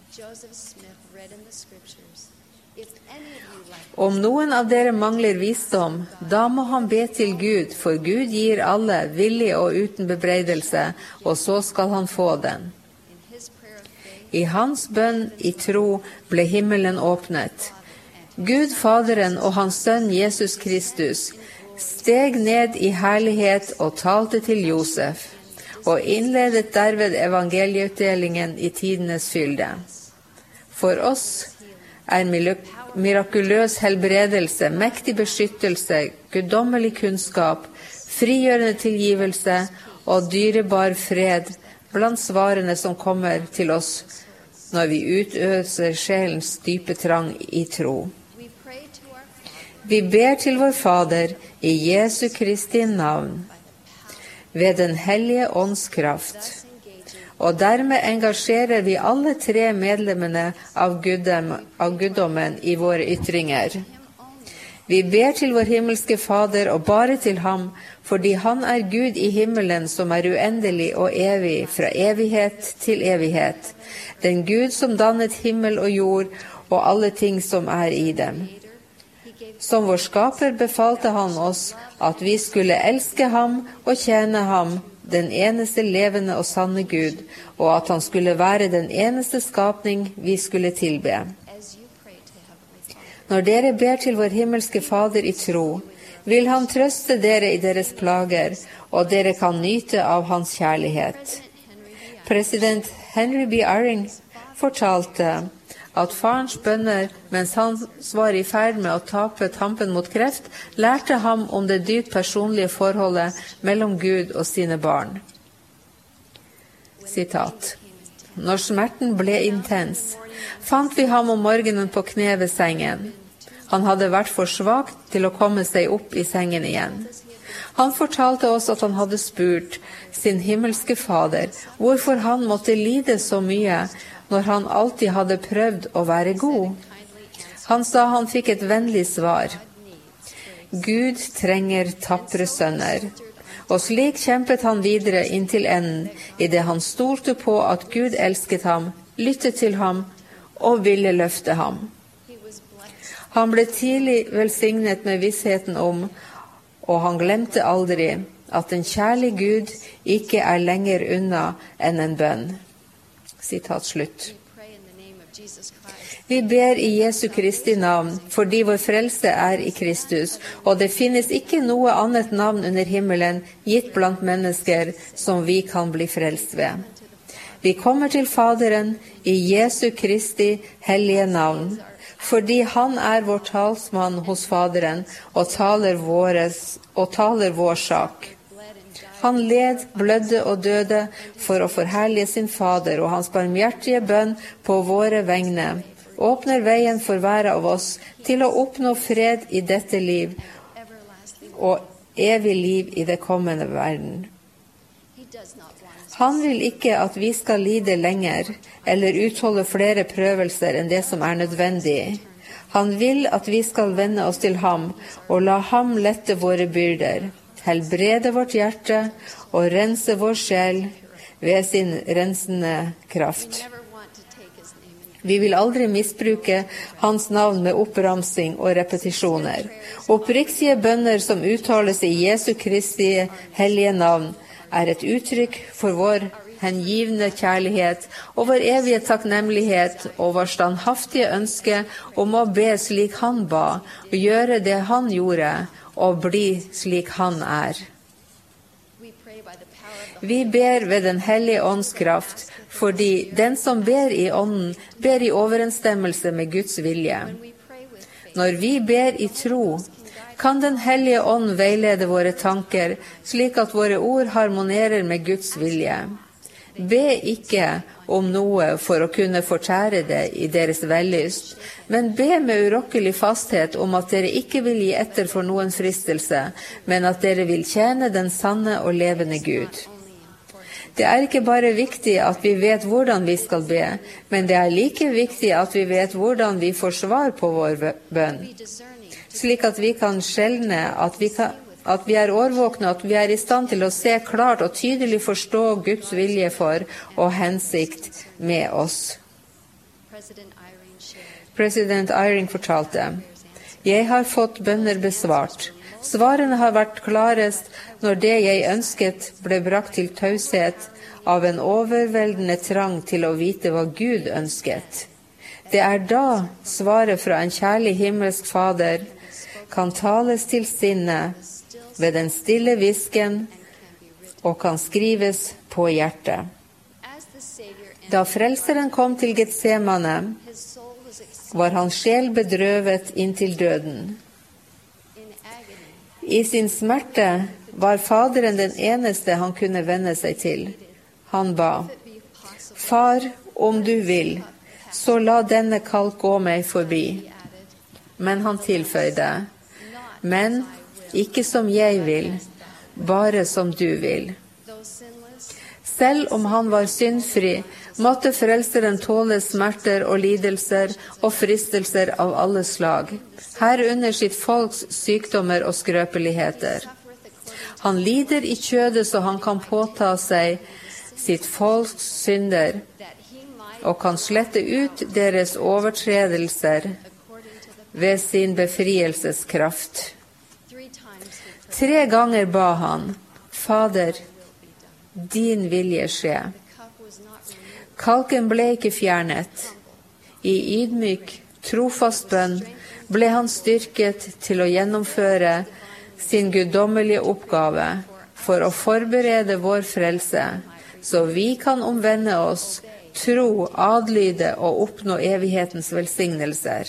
Om noen av dere mangler visdom, da må han be til Gud, for Gud gir alle villig og uten bebreidelse, og så skal han få den. I hans bønn i tro ble himmelen åpnet. Gud Faderen og hans sønn Jesus Kristus steg ned i herlighet og talte til Josef, og innledet derved evangelieutdelingen i tidenes fylde. For oss er mirakuløs helbredelse, mektig beskyttelse, guddommelig kunnskap, frigjørende tilgivelse og dyrebar fred blant svarene som kommer til oss når vi utøser sjelens dype trang i tro. Vi ber til vår Fader i Jesu Kristi navn, ved Den hellige ånds kraft, og dermed engasjerer vi alle tre medlemmene av, guddom, av guddommen i våre ytringer. Vi ber til vår himmelske Fader og bare til ham, fordi han er Gud i himmelen som er uendelig og evig, fra evighet til evighet. Den Gud som dannet himmel og jord og alle ting som er i dem. Som vår skaper befalte han oss at vi skulle elske ham og tjene ham, den eneste levende og sanne Gud, og at han skulle være den eneste skapning vi skulle tilbe. Når dere ber til vår himmelske Fader i tro, vil han trøste dere i deres plager, og dere kan nyte av hans kjærlighet. President Henry B. Eyring fortalte at farens bønner, mens han var i ferd med å tape tampen mot kreft, lærte ham om det dypt personlige forholdet mellom Gud og sine barn. Sitat. Når smerten ble intens, fant vi ham om morgenen på kne ved sengen. Han hadde vært for svak til å komme seg opp i sengen igjen. Han fortalte oss at han hadde spurt sin himmelske Fader hvorfor han måtte lide så mye, når han alltid hadde prøvd å være god. Han sa han fikk et vennlig svar. Gud trenger tapre sønner. Og slik kjempet han videre inntil enden, i det han stolte på at Gud elsket ham, lyttet til ham og ville løfte ham. Han ble tidlig velsignet med vissheten om, og han glemte aldri, at en kjærlig Gud ikke er lenger unna enn en bønn. Sitat slutt. Vi ber i Jesu Kristi navn, fordi vår frelse er i Kristus, og det finnes ikke noe annet navn under himmelen gitt blant mennesker som vi kan bli frelst ved. Vi kommer til Faderen i Jesu Kristi hellige navn, fordi han er vår talsmann hos Faderen og taler, våres, og taler vår sak. Han led, blødde og døde for å forherlige sin Fader, og hans barmhjertige bønn på våre vegne åpner veien for hver av oss til å oppnå fred i dette liv og evig liv i det kommende verden. Han vil ikke at vi skal lide lenger eller utholde flere prøvelser enn det som er nødvendig. Han vil at vi skal vende oss til ham og la ham lette våre byrder, helbrede vårt hjerte og rense vår sjel ved sin rensende kraft. Vi vil aldri misbruke hans navn med oppramsing og repetisjoner. Oppriktige bønner som uttales i Jesu Kristi hellige navn, er et uttrykk for vår hengivne kjærlighet og vår evige takknemlighet og vår standhaftige ønske om å be slik han ba, og gjøre det han gjorde, og bli slik han er. Vi ber ved den hellige ånds kraft, fordi den som ber i ånden, ber i overensstemmelse med Guds vilje. Når vi ber i tro, kan den hellige ånd veilede våre tanker, slik at våre ord harmonerer med Guds vilje. Be ikke om noe for å kunne fortære det i deres vellyst, men be med urokkelig fasthet om at dere ikke vil gi etter for noen fristelse, men at dere vil tjene den sanne og levende Gud. Det er ikke bare viktig at vi vet hvordan vi skal be, men det er like viktig at vi vet hvordan vi får svar på vår bønn, slik at vi kan skjelne, at vi, kan, at vi er årvåkne, at vi er i stand til å se klart og tydelig forstå Guds vilje for og hensikt med oss. President Eyring fortalte, «Jeg har fått bønner besvart. Svarene har vært klarest når det jeg ønsket ble brakt til taushet av en overveldende trang til å vite hva Gud ønsket. Det er da svaret fra en kjærlig himmelsk fader kan tales til sinnet ved den stille hvisken og kan skrives på hjertet. Da frelseren kom til Getsemane, var hans sjel bedrøvet inntil døden. I sin smerte var Faderen den eneste han kunne vende seg til. Han ba, «Far, om du vil, så la denne kalk gå meg forbi.» Men han tilføyde, «Men ikke som jeg vil, bare som du vil.» Selv om han var syndfri, måtte frelseren tåle smerter og lidelser og fristelser av alle slag, herunder sitt folks sykdommer og skrøpeligheter. Han lider i kjødet så han kan påta seg sitt folks synder, og kan slette ut deres overtredelser ved sin befrielseskraft. Tre ganger ba han, «Fader, din vilje skje.» Kalken ble ikke fjernet. I ydmyk, trofast bønn ble han styrket til å gjennomføre sin guddommelige oppgave for å forberede vår frelse, så vi kan omvende oss, tro, adlyde og oppnå evighetens velsignelser.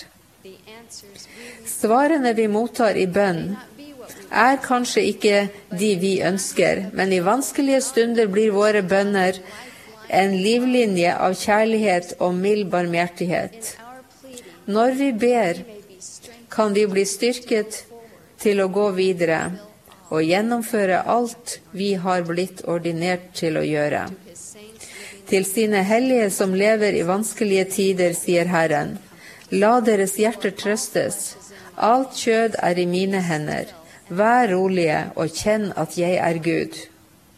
Svarene vi mottar i bønn er kanskje ikke de vi ønsker, men i vanskelige stunder blir våre bønner en livlinje av kjærlighet og mild barmhjertighet. Når vi ber, kan vi bli styrket til å gå videre og gjennomføre alt vi har blitt ordinert til å gjøre. Til sine hellige som lever i vanskelige tider, sier Herren, la deres hjerter trøstes. Alt kjød er i mine hender. Vær rolige og kjenn at jeg er Gud.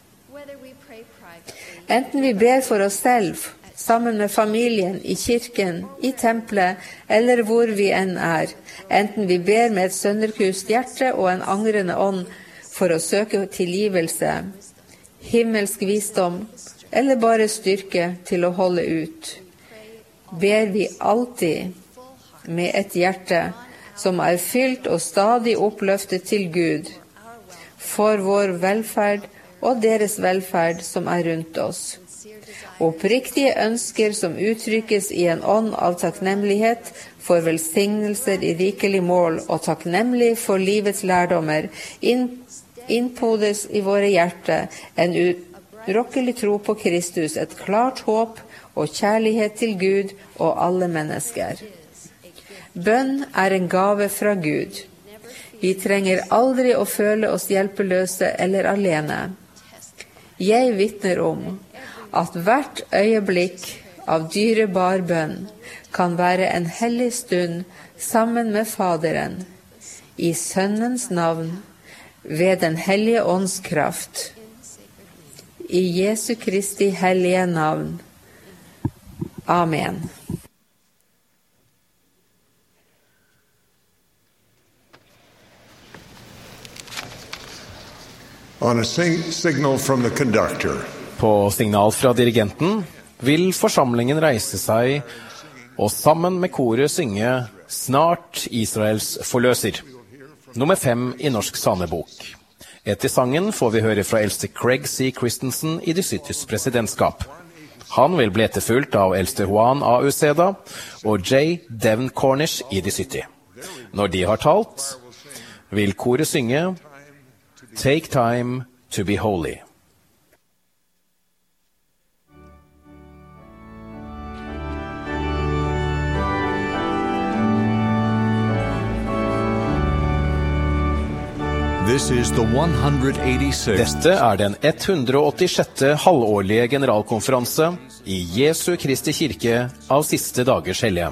Enten vi ber for oss selv, sammen med familien, i kirken, i tempelet, eller hvor vi enn er, enten vi ber med et sønderkust hjerte og en angrende ånd for å søke tilgivelse, himmelsk visdom, eller bare styrke til å holde ut, ber vi alltid med et hjerte som er fylt og stadig oppløftet til Gud, for vår velferd og deres velferd som er rundt oss. Oppriktige ønsker som uttrykkes i en ånd av takknemlighet for velsignelser i rikelig mål og takknemlig for livets lærdommer, innpodes i våre hjerter en urokkelig tro på Kristus, et klart håp og kjærlighet til Gud og alle mennesker. Bønn er en gave fra Gud. Vi trenger aldri å føle oss hjelpeløse eller alene. Jeg vitner om at hvert øyeblikk av dyrebar bønn kan være en hellig stund sammen med Faderen, i Sønnens navn, ved den hellige ånds kraft, i Jesu Kristi hellige navn. Amen. On a sing- signal from the conductor, På signal fra dirigenten vil forsamlingen reise seg og sammen med koret synge «Snart Israels forløser», nummer fem i Norsk Salmebok. Etter sangen får vi høre fra eldste Craig C. Christensen i De Syttes presidentskap. Han vil bli etterfulgt av eldste Juan A. Uceda og J. Devon Cornish i De Sytti. Når de har talt, vil koret synge «Take time to be holy». This is the one hundred eighty-sixth. Dette er den hundre og åttisjette halvårlige generalkonferanse i Jesu Kristi kirke av siste dagers hellige.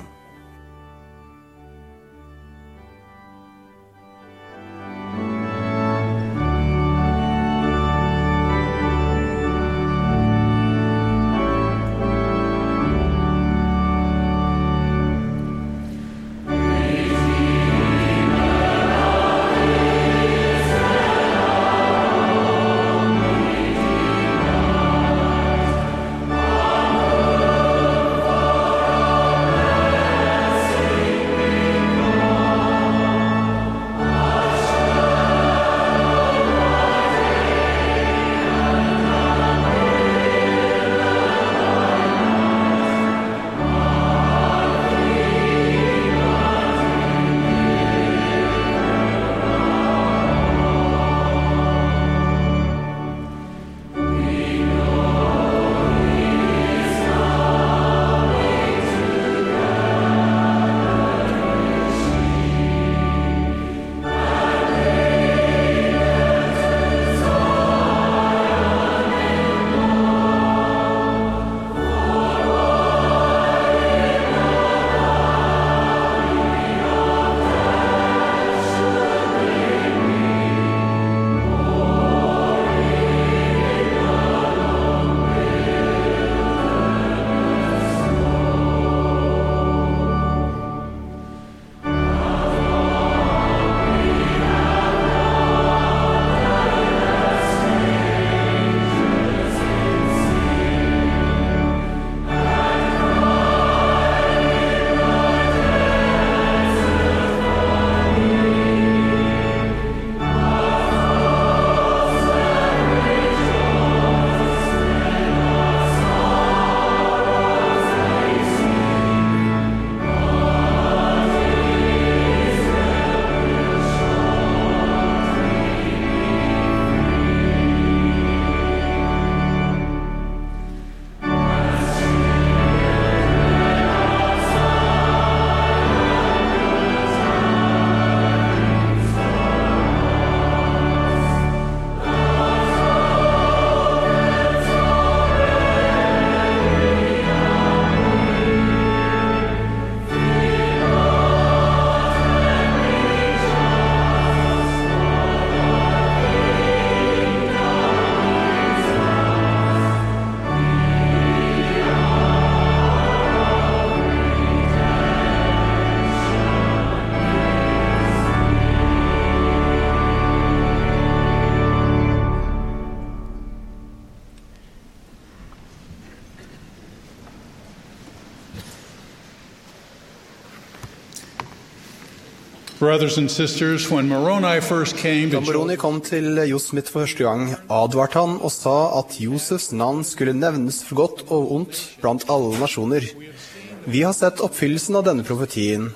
Brothers and sisters, when Moroni first came Da to Moroni kom til Josef Smith for første gang, advarte han og sa at Josefs navn skulle nevnes for godt og ondt blant alle nasjoner. Vi har sett oppfyllelsen av denne profetien.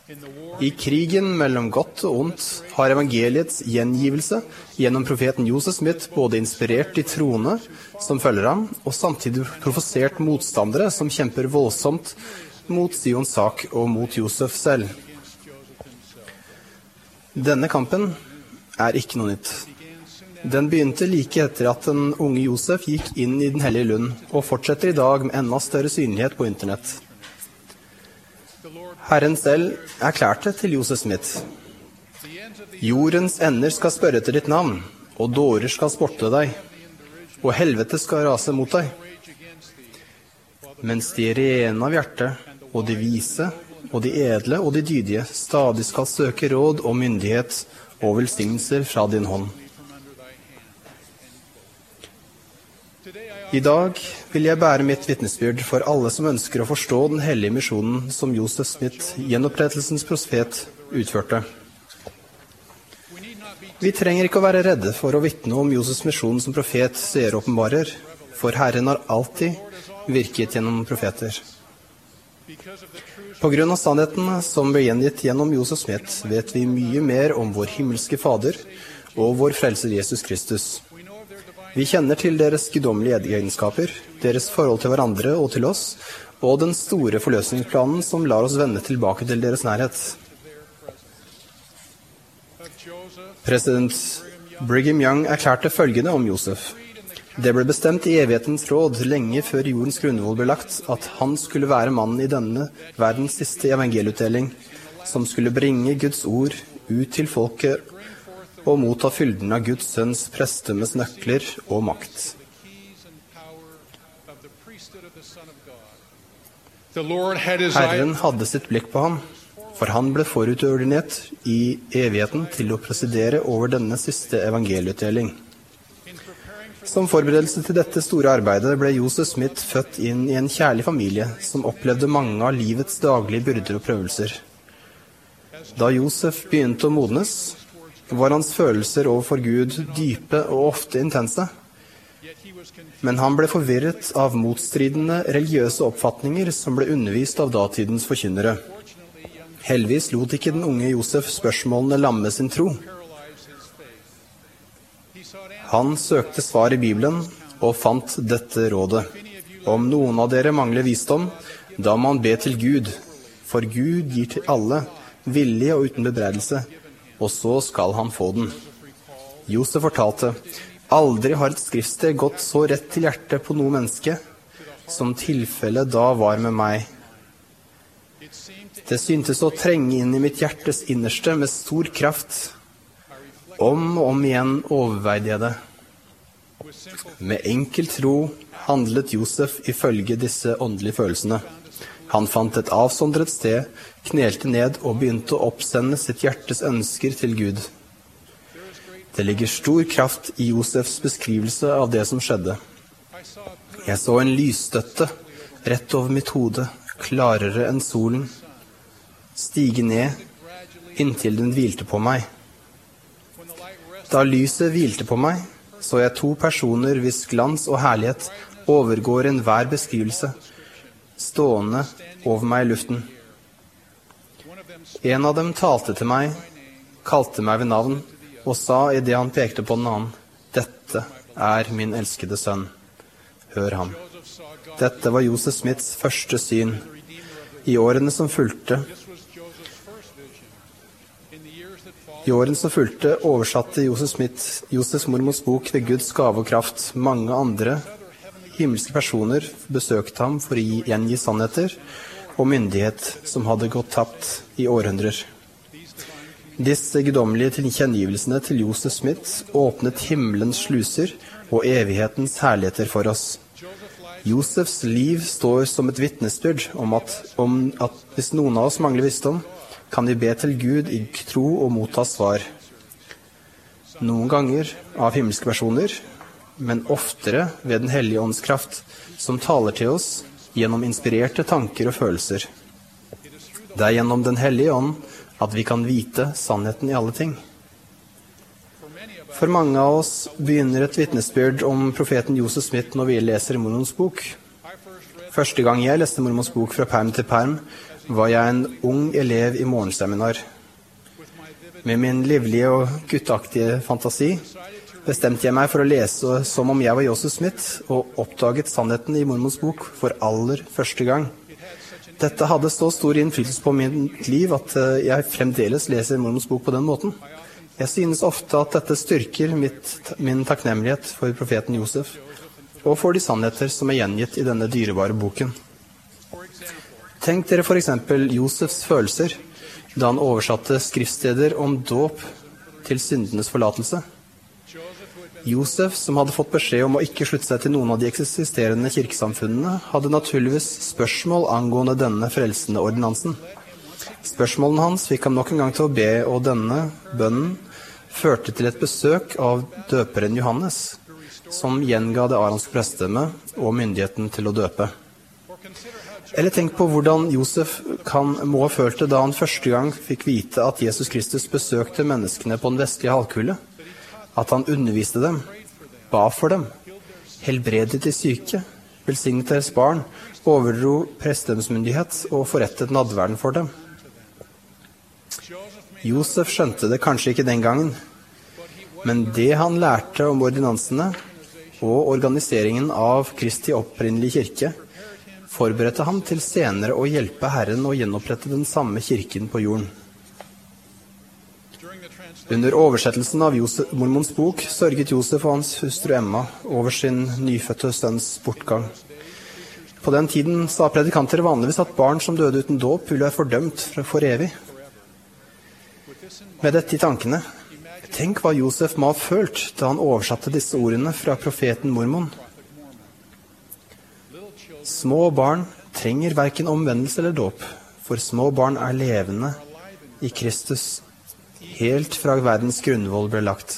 I krigen mellom godt og ondt har evangeliets gjengivelse gjennom profeten Josef Smith både inspirert de troende som følger ham, og samtidig provosert motstandere som kjemper voldsomt mot Sions sak og mot Josef selv. Denne kampen er ikke noe nytt. Den begynte like etter at den unge Josef gikk inn i Den hellige lund, og fortsetter i dag med enda større synlighet på internett. Herren selv erklærte til Josef Smith: Jordens ender skal spørre etter ditt navn, og dårer skal spotte deg, og helvete skal rase mot deg. Mens de rene av hjerte, og de vise, og de edle og de dydige stadig skal søke råd og myndighet og velsignelser fra din hånd. I dag vil jeg bære mitt vitnesbyrd for alle som ønsker å forstå den hellige misjonen som Josef Smith, gjenopprettelsens profet, utførte. Vi trenger ikke å være redde for å vitne om Josefs misjon som profet seer åpenbarer, for Herren har alltid virket gjennom profeter. På grunn av sannheten som ble gjengitt gjennom Josef Smith, vet vi mye mer om vår himmelske Fader og vår frelser Jesus Kristus. Vi kjenner til deres guddommelige egenskaper, deres forhold til hverandre og til oss, og den store forløsningsplanen som lar oss vende tilbake til deres nærhet. President Brigham Young erklærte følgende om Josef: Det ble bestemt i evighetens råd lenge før jordens grunnvoll ble lagt at han skulle være mannen i denne verdens siste evangelieutdeling, som skulle bringe Guds ord ut til folket og motta fylden av Guds sønns prestemes nøkler og makt. Herren hadde sitt blikk på ham, for han ble forutordinert i evigheten til å presidere over denne siste evangelieutdeling. Som forberedelse til dette store arbeidet ble Josef Smith født inn i en kjærlig familie som opplevde mange av livets daglige byrder og prøvelser. Da Josef begynte å modnes, var hans følelser overfor Gud dype og ofte intense. Men han ble forvirret av motstridende religiøse oppfatninger som ble undervist av datidens forkynnere. Heldigvis lot ikke den unge Josef spørsmålene lamme sin tro. Han søkte svar i Bibelen og fant dette rådet: Om noen av dere mangler visdom, da må han be til Gud, for Gud gir til alle, villig og uten bebreidelse, og så skal han få den. Josef fortalte: Aldri har et skriftsted gått så rett til hjertet på noe menneske, som tilfellet da var med meg. Det syntes å trenge inn i mitt hjertes innerste med stor kraft. Om og om igjen overveide jeg det. Med enkel tro handlet Josef ifølge disse åndelige følelsene. Han fant et avsondret sted, knelte ned og begynte å oppsende sitt hjertes ønsker til Gud. Det ligger stor kraft i Josefs beskrivelse av det som skjedde. Jeg så en lysstøtte rett over mitt hode, klarere enn solen, stige ned inntil den hvilte på meg. Da lyset hvilte på meg, så jeg to personer hvis glans og herlighet overgår enhver beskrivelse, stående over meg i luften. En av dem talte til meg, kalte meg ved navn, og sa i det han pekte på den annen: Dette er min elskede sønn. Hør ham. Dette var Josef Smiths første syn. I årene som fulgte, I årene som fulgte oversatte Josef Smith Josefs mormors bok ved Guds gave og kraft. Mange andre himmelske personer besøkte ham for å gjengi sannheter og myndighet som hadde gått tapt i århundrer. Disse guddommelige tilkjennegivelsene til Josef Smith åpnet himmelens sluser og evighetens herligheter for oss. Josefs liv står som et vitnesbyrd om at, om at hvis noen av oss mangler visdom, kan vi be til Gud i tro og motta svar. Noen ganger av himmelske personer, men oftere ved den hellige ånds kraft, som taler til oss gjennom inspirerte tanker og følelser. Det er gjennom den hellige ånd at vi kan vite sannheten i alle ting. For mange av oss begynner et vitnesbyrd om profeten Josef Smith når vi leser mormons bok. Første gang jeg leste mormons bok fra perm til perm, var jeg en ung elev i morgenseminar. Med min livlige og gutteaktige fantasi bestemte jeg meg for å lese som om jeg var Josef Smith, og oppdaget sannheten i mormons bok for aller første gang. Dette hadde så stor innflytelse på mitt liv at jeg fremdeles leser mormons bok på den måten. Jeg synes ofte at dette styrker mitt, min takknemlighet for profeten Josef, og for de sannheter som er gjengitt i denne dyrebare boken. Tenk dere for eksempel Josefs følelser, da han oversatte skriftsteder om dåp til syndenes forlatelse. Josef, som hadde fått beskjed om å ikke slutte seg til noen av de eksisterende kirkesamfunnene, hadde naturligvis spørsmål angående denne frelsende ordinansen. Spørsmålene hans fikk ham nok en gang til å be, og denne bønnen førte til et besøk av døperen Johannes, som gjenga det aronske prestedømme og myndigheten til å døpe. Eller tenk på hvordan Josef kan må ha følt det da han første gang fikk vite at Jesus Kristus besøkte menneskene på den vestlige halvkule, at han underviste dem, ba for dem, helbredet de syke, velsignet deres barn, overdro prestedømmesmyndighet og forrettet nadverden for dem. Josef skjønte det kanskje ikke den gangen, men det han lærte om ordinansene og organiseringen av Kristi opprinnelige kirke, forberedte ham til senere å hjelpe Herren å gjenopprette den samme kirken på jorden. Under oversettelsen av Josef, Mormons bok sørget Josef og hans hustru Emma over sin nyfødte sønns bortgang. På den tiden sa predikanter vanligvis at barn som døde uten dåp ville være fordømt for evig. Med dette i tankene, tenk hva Josef må ha følt da han oversatte disse ordene fra profeten Mormon. Små barn trenger hverken omvendelse eller dåp, for små barn er levende i Kristus helt fra verdens grunnvoll ble lagt.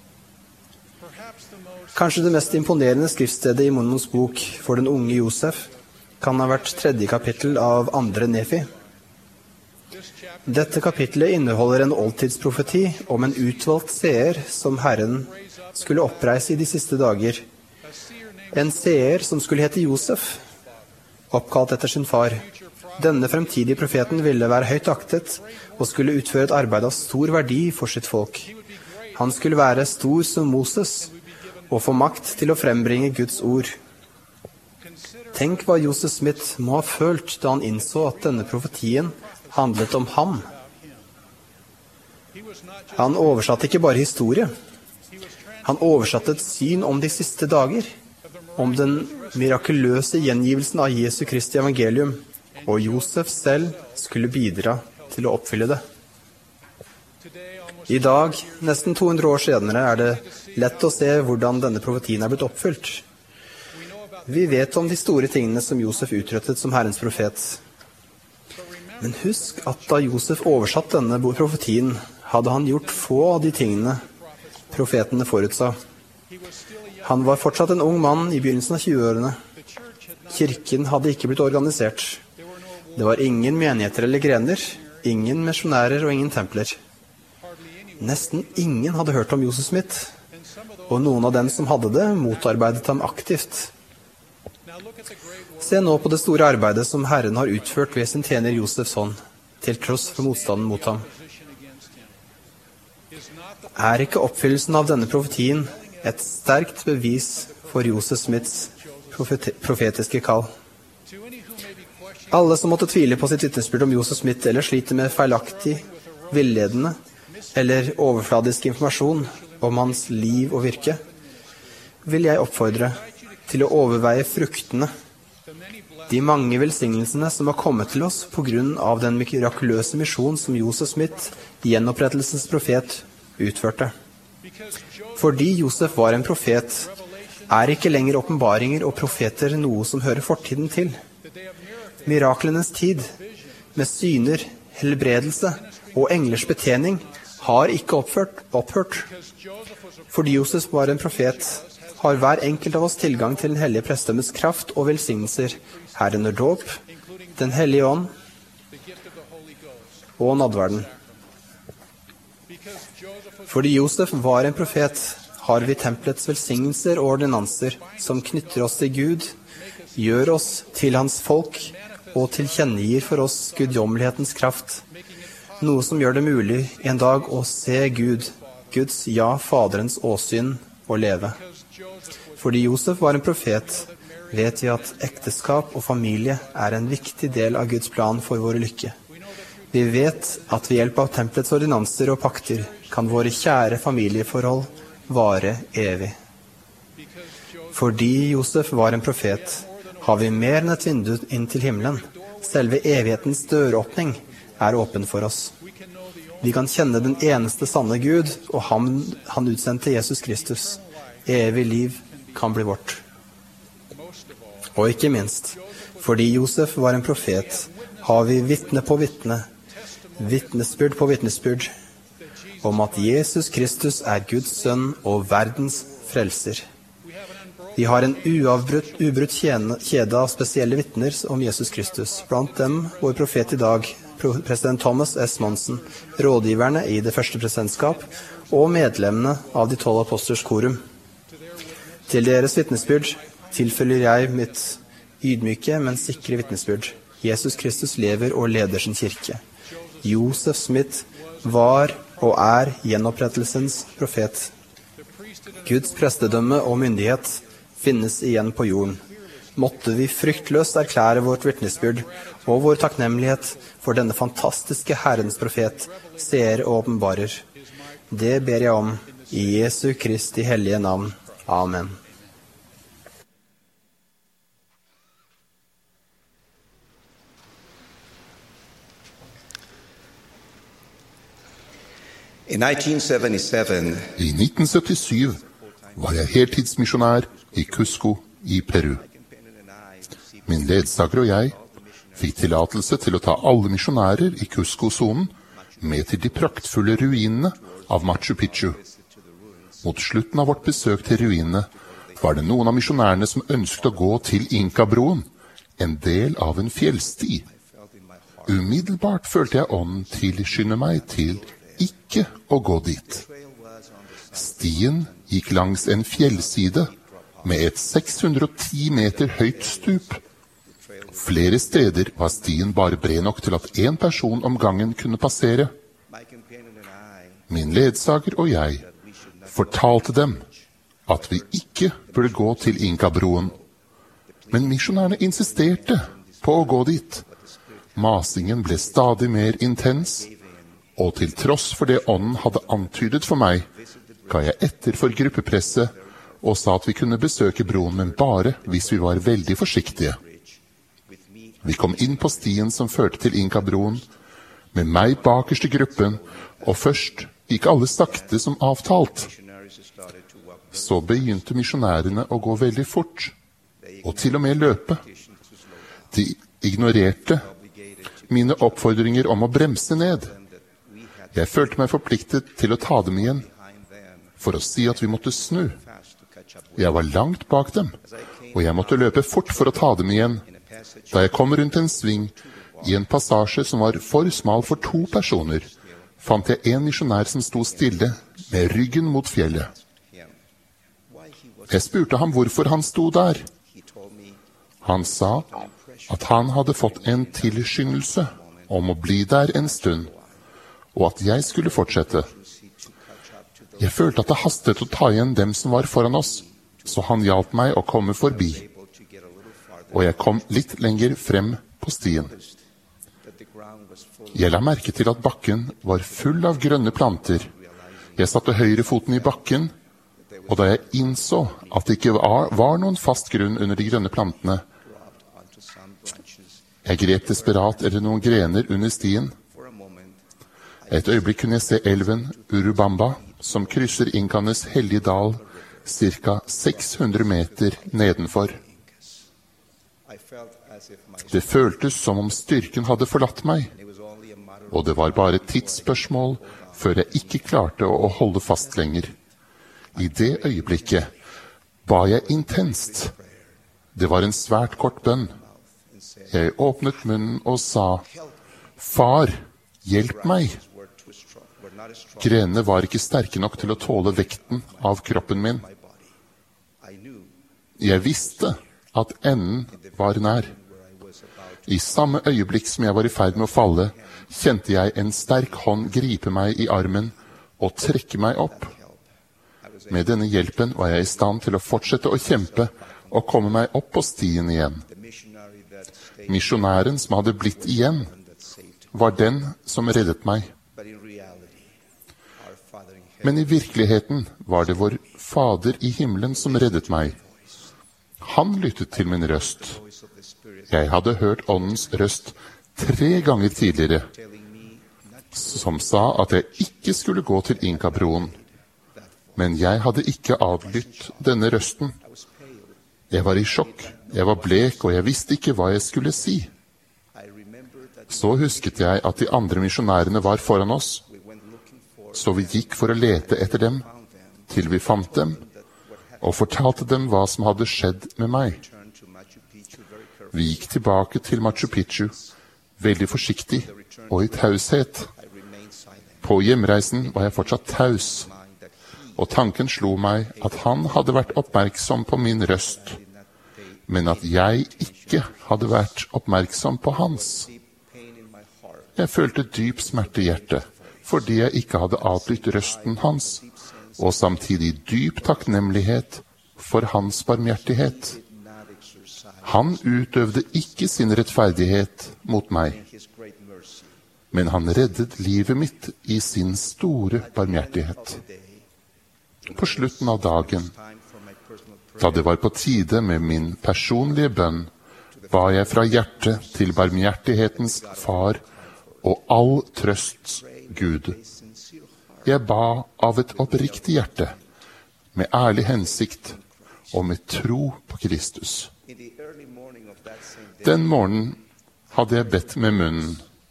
Kanskje det mest imponerende skriftstedet i Mormons bok for den unge Josef kan ha vært tredje kapittel av andre Nefi. Dette kapittelet inneholder en oldtidsprofeti om en utvalgt seer som Herren skulle oppreise i de siste dager. En seer som skulle hete Josef, oppkalt etter sin far. Denne fremtidige profeten ville være høyt aktet og skulle utføre et arbeid av stor verdi for sitt folk. Han skulle være stor som Moses og få makt til å frembringe Guds ord. Tenk hva Joseph Smith må ha følt da han innså at denne profetien handlet om ham. Han oversatte ikke bare historie. Han oversatte et syn om de siste dager, om den mirakuløse gjengivelsen av Jesu Kristi evangelium, og Josef selv skulle bidra til å oppfylle det. I dag, nesten to hundre år senere, er det lett å se hvordan denne profetien er blitt oppfylt. Vi vet om de store tingene som Josef utrettet som Herrens profet. Men husk at da Josef oversatt denne profetien, hadde han gjort få av de tingene profetene forutsa. Han var fortsatt en ung mann i begynnelsen av tjueårene. Kirken hadde ikke blitt organisert. Det var ingen menigheter eller grener, ingen misjonærer og ingen templer. Nesten ingen hadde hørt om Joseph Smith, og noen av dem som hadde det, motarbeidet ham aktivt. Se nå på det store arbeidet som Herren har utført ved sin tjener Josefs hånd, til tross for motstanden mot ham. Er ikke oppfyllelsen av denne profetien et sterkt bevis for Joseph Smiths profetiske kall? Alle som måtte tvile på sitt vitnesbyrd om Joseph Smith eller sliter med feilaktig, villedende eller overfladisk informasjon om hans liv og virke, vil jeg oppfordre til å overveie fruktene, de mange velsignelsene som har kommet til oss på grunn av den mirakuløse misjon som Joseph Smith, gjenopprettelsens profet, utførte. Fordi Josef var en profet, er ikke lenger åpenbaringer og profeter noe som hører fortiden til. Miraklenes tid, med syner, helbredelse og englers betjening, har ikke oppført, opphørt. Fordi Josef var en profet, har hver enkelt av oss tilgang til den hellige prestedømmes kraft og velsignelser, herunder dåp, den hellige ånd og nadverden. Fordi Josef var en profet, har vi templets velsignelser og ordinanser som knytter oss til Gud, gjør oss til hans folk og tilkjennegir for oss guddommelighetens kraft, noe som gjør det mulig en dag å se Gud, Guds, ja, Faderens åsyn og leve. Fordi Josef var en profet, vet vi at ekteskap og familie er en viktig del av Guds plan for vår lykke. Vi vet at ved hjelp av templets ordinanser og pakter kan våre kjære familieforhold vare evig. Fordi Josef var en profet, har vi mer enn et vindu inn til himmelen. Selve evighetens døråpning er åpen for oss. Vi kan kjenne den eneste sanne Gud, og han, han utsendte Jesus Kristus. Evig liv kan bli vårt. Og ikke minst, fordi Josef var en profet, har vi vitne på vitne, vitnesbyrd på vitnesbyrd, om at Jesus Kristus er Guds sønn og verdens frelser. Vi har en uavbrutt, ubrutt kjede av spesielle vitner om Jesus Kristus. Blant dem vår profet i dag, president Thomas S. Monson, rådgiverne i det første presidentskap og medlemmene av de tolv aposters korum. Til deres vitnesbyrd tilfølger jeg mitt ydmyke, men sikre vitnesbyrd. Jesus Kristus lever og leder sin kirke. Josef Smith var og er gjenopprettelsens profet. Guds prestedømme og myndighet finnes igjen på jorden. Måtte vi fryktløst erklære vårt vitnesbyrd og vår takknemlighet for denne fantastiske Herrens profet, seer og åpenbarer. Det ber jeg om i Jesu Kristi hellige navn. Amen. I nitten syttisju var jeg heltidsmisjonær i Cusco i Peru. Min ledsager og jeg fikk tillatelse til å ta alle misjonærer i Cusco-sonen med til de praktfulle ruinene av Machu Picchu. Mot slutten av vårt besøk til ruinene var det noen av misjonærene som ønsket å gå til Inka-broen, en del av en fjellsti. Umiddelbart følte jeg ånden tilskynde meg til ikke å gå dit. Stien gikk langs en fjellside med et seks hundre og ti meter høyt stup. Flere steder var stien bare bred nok til at en person om gangen kunne passere. Min ledsager og jeg fortalte dem at vi ikke burde gå til Inka-broen, men misjonærene insisterte på å gå dit. Masingen ble stadig mer intens, og til tross for det ånden hadde antydet for meg, ga jeg etter for gruppepresset og sa at vi kunne besøke broen, men bare hvis vi var veldig forsiktige. Vi kom inn på stien som førte til Inka-broen, med meg bakerst i gruppen, og først gikk alle sakte som avtalt. Så begynte misjonærene å gå veldig fort, og til og med løpe. De ignorerte mine oppfordringer om å bremse ned. Jeg følte meg forpliktet til å ta dem igjen, for å si at vi måtte snu. Jeg var langt bak dem, og jeg måtte løpe fort for å ta dem igjen. Da jeg kom rundt en sving i en passasje som var for smal for to personer, fant jeg en misjonær som sto stille med ryggen mot fjellet. Jeg spurte ham hvorfor han sto der. Han sa at han hadde fått en tilskyndelse om å bli der en stund, og at jeg skulle fortsette. Jeg følte at det hastet å ta igjen dem som var foran oss, så han hjalp meg å komme forbi. Og jeg kom litt lenger frem på stien. Jeg la merke til at bakken var full av grønne planter. Jeg satte høyrefoten i bakken, og da jeg innså at det ikke var, var noen fast grunn under de grønne plantene, jeg grep desperat etter noen grener under stien. Et øyeblikk kunne jeg se elven Urubamba, som krysser Inkanes hellige dal, cirka seks hundre meter nedenfor. Det føltes som om styrken hadde forlatt meg, og det var bare et tidsspørsmål før jeg ikke klarte å holde fast lenger. I det øyeblikket ba jeg intenst. Det var en svært kort bønn. Jeg åpnet munnen og sa, «Far, hjelp meg!» Grenene var ikke sterke nok til å tåle vekten av kroppen min. Jeg visste at enden var nær. I samme øyeblikk som jeg var i ferd med å falle, kjente jeg en sterk hånd gripe meg i armen og trekke meg opp. Med denne hjelpen var jeg i stand til å fortsette å kjempe og komme meg opp på stien igjen. Misjonæren som hadde blitt igjen, var den som reddet meg. Men i virkeligheten var det vår Fader i himmelen som reddet meg. Han lyttet til min røst. Jeg hadde hørt Åndens røst tre ganger tidligere, som sa at jeg ikke skulle gå til Inkabroen. Men jeg hadde ikke adlydt denne røsten. Jeg var i sjokk, jeg var blek, og jeg visste ikke hva jeg skulle si. Så husket jeg at de andre misjonærene var foran oss, så vi gikk for å lete etter dem, til vi fant dem, og fortalte dem hva som hadde skjedd med meg. Vi gikk tilbake til Machu Picchu, veldig forsiktig og i taushet. På hjemreisen var jeg fortsatt taus, og tanken slo meg at han hadde vært oppmerksom på min røst, men at jeg ikke hadde vært oppmerksom på hans. Jeg følte dyp smerte i hjertet, fordi jeg ikke hadde adlydt røsten hans, og samtidig dyp takknemlighet for hans barmhjertighet. Han utøvde ikke sin rettferdighet mot meg, men han reddet livet mitt i sin store barmhjertighet. På slutten av dagen, da det var på tide med min personlige bønn, ba jeg fra hjertet til barmhjertighetens far og all trøsts Gud. Jeg ba av et oppriktig hjerte, med ærlig hensikt og med tro på Kristus. Den morgenen hadde jeg bedt med munnen,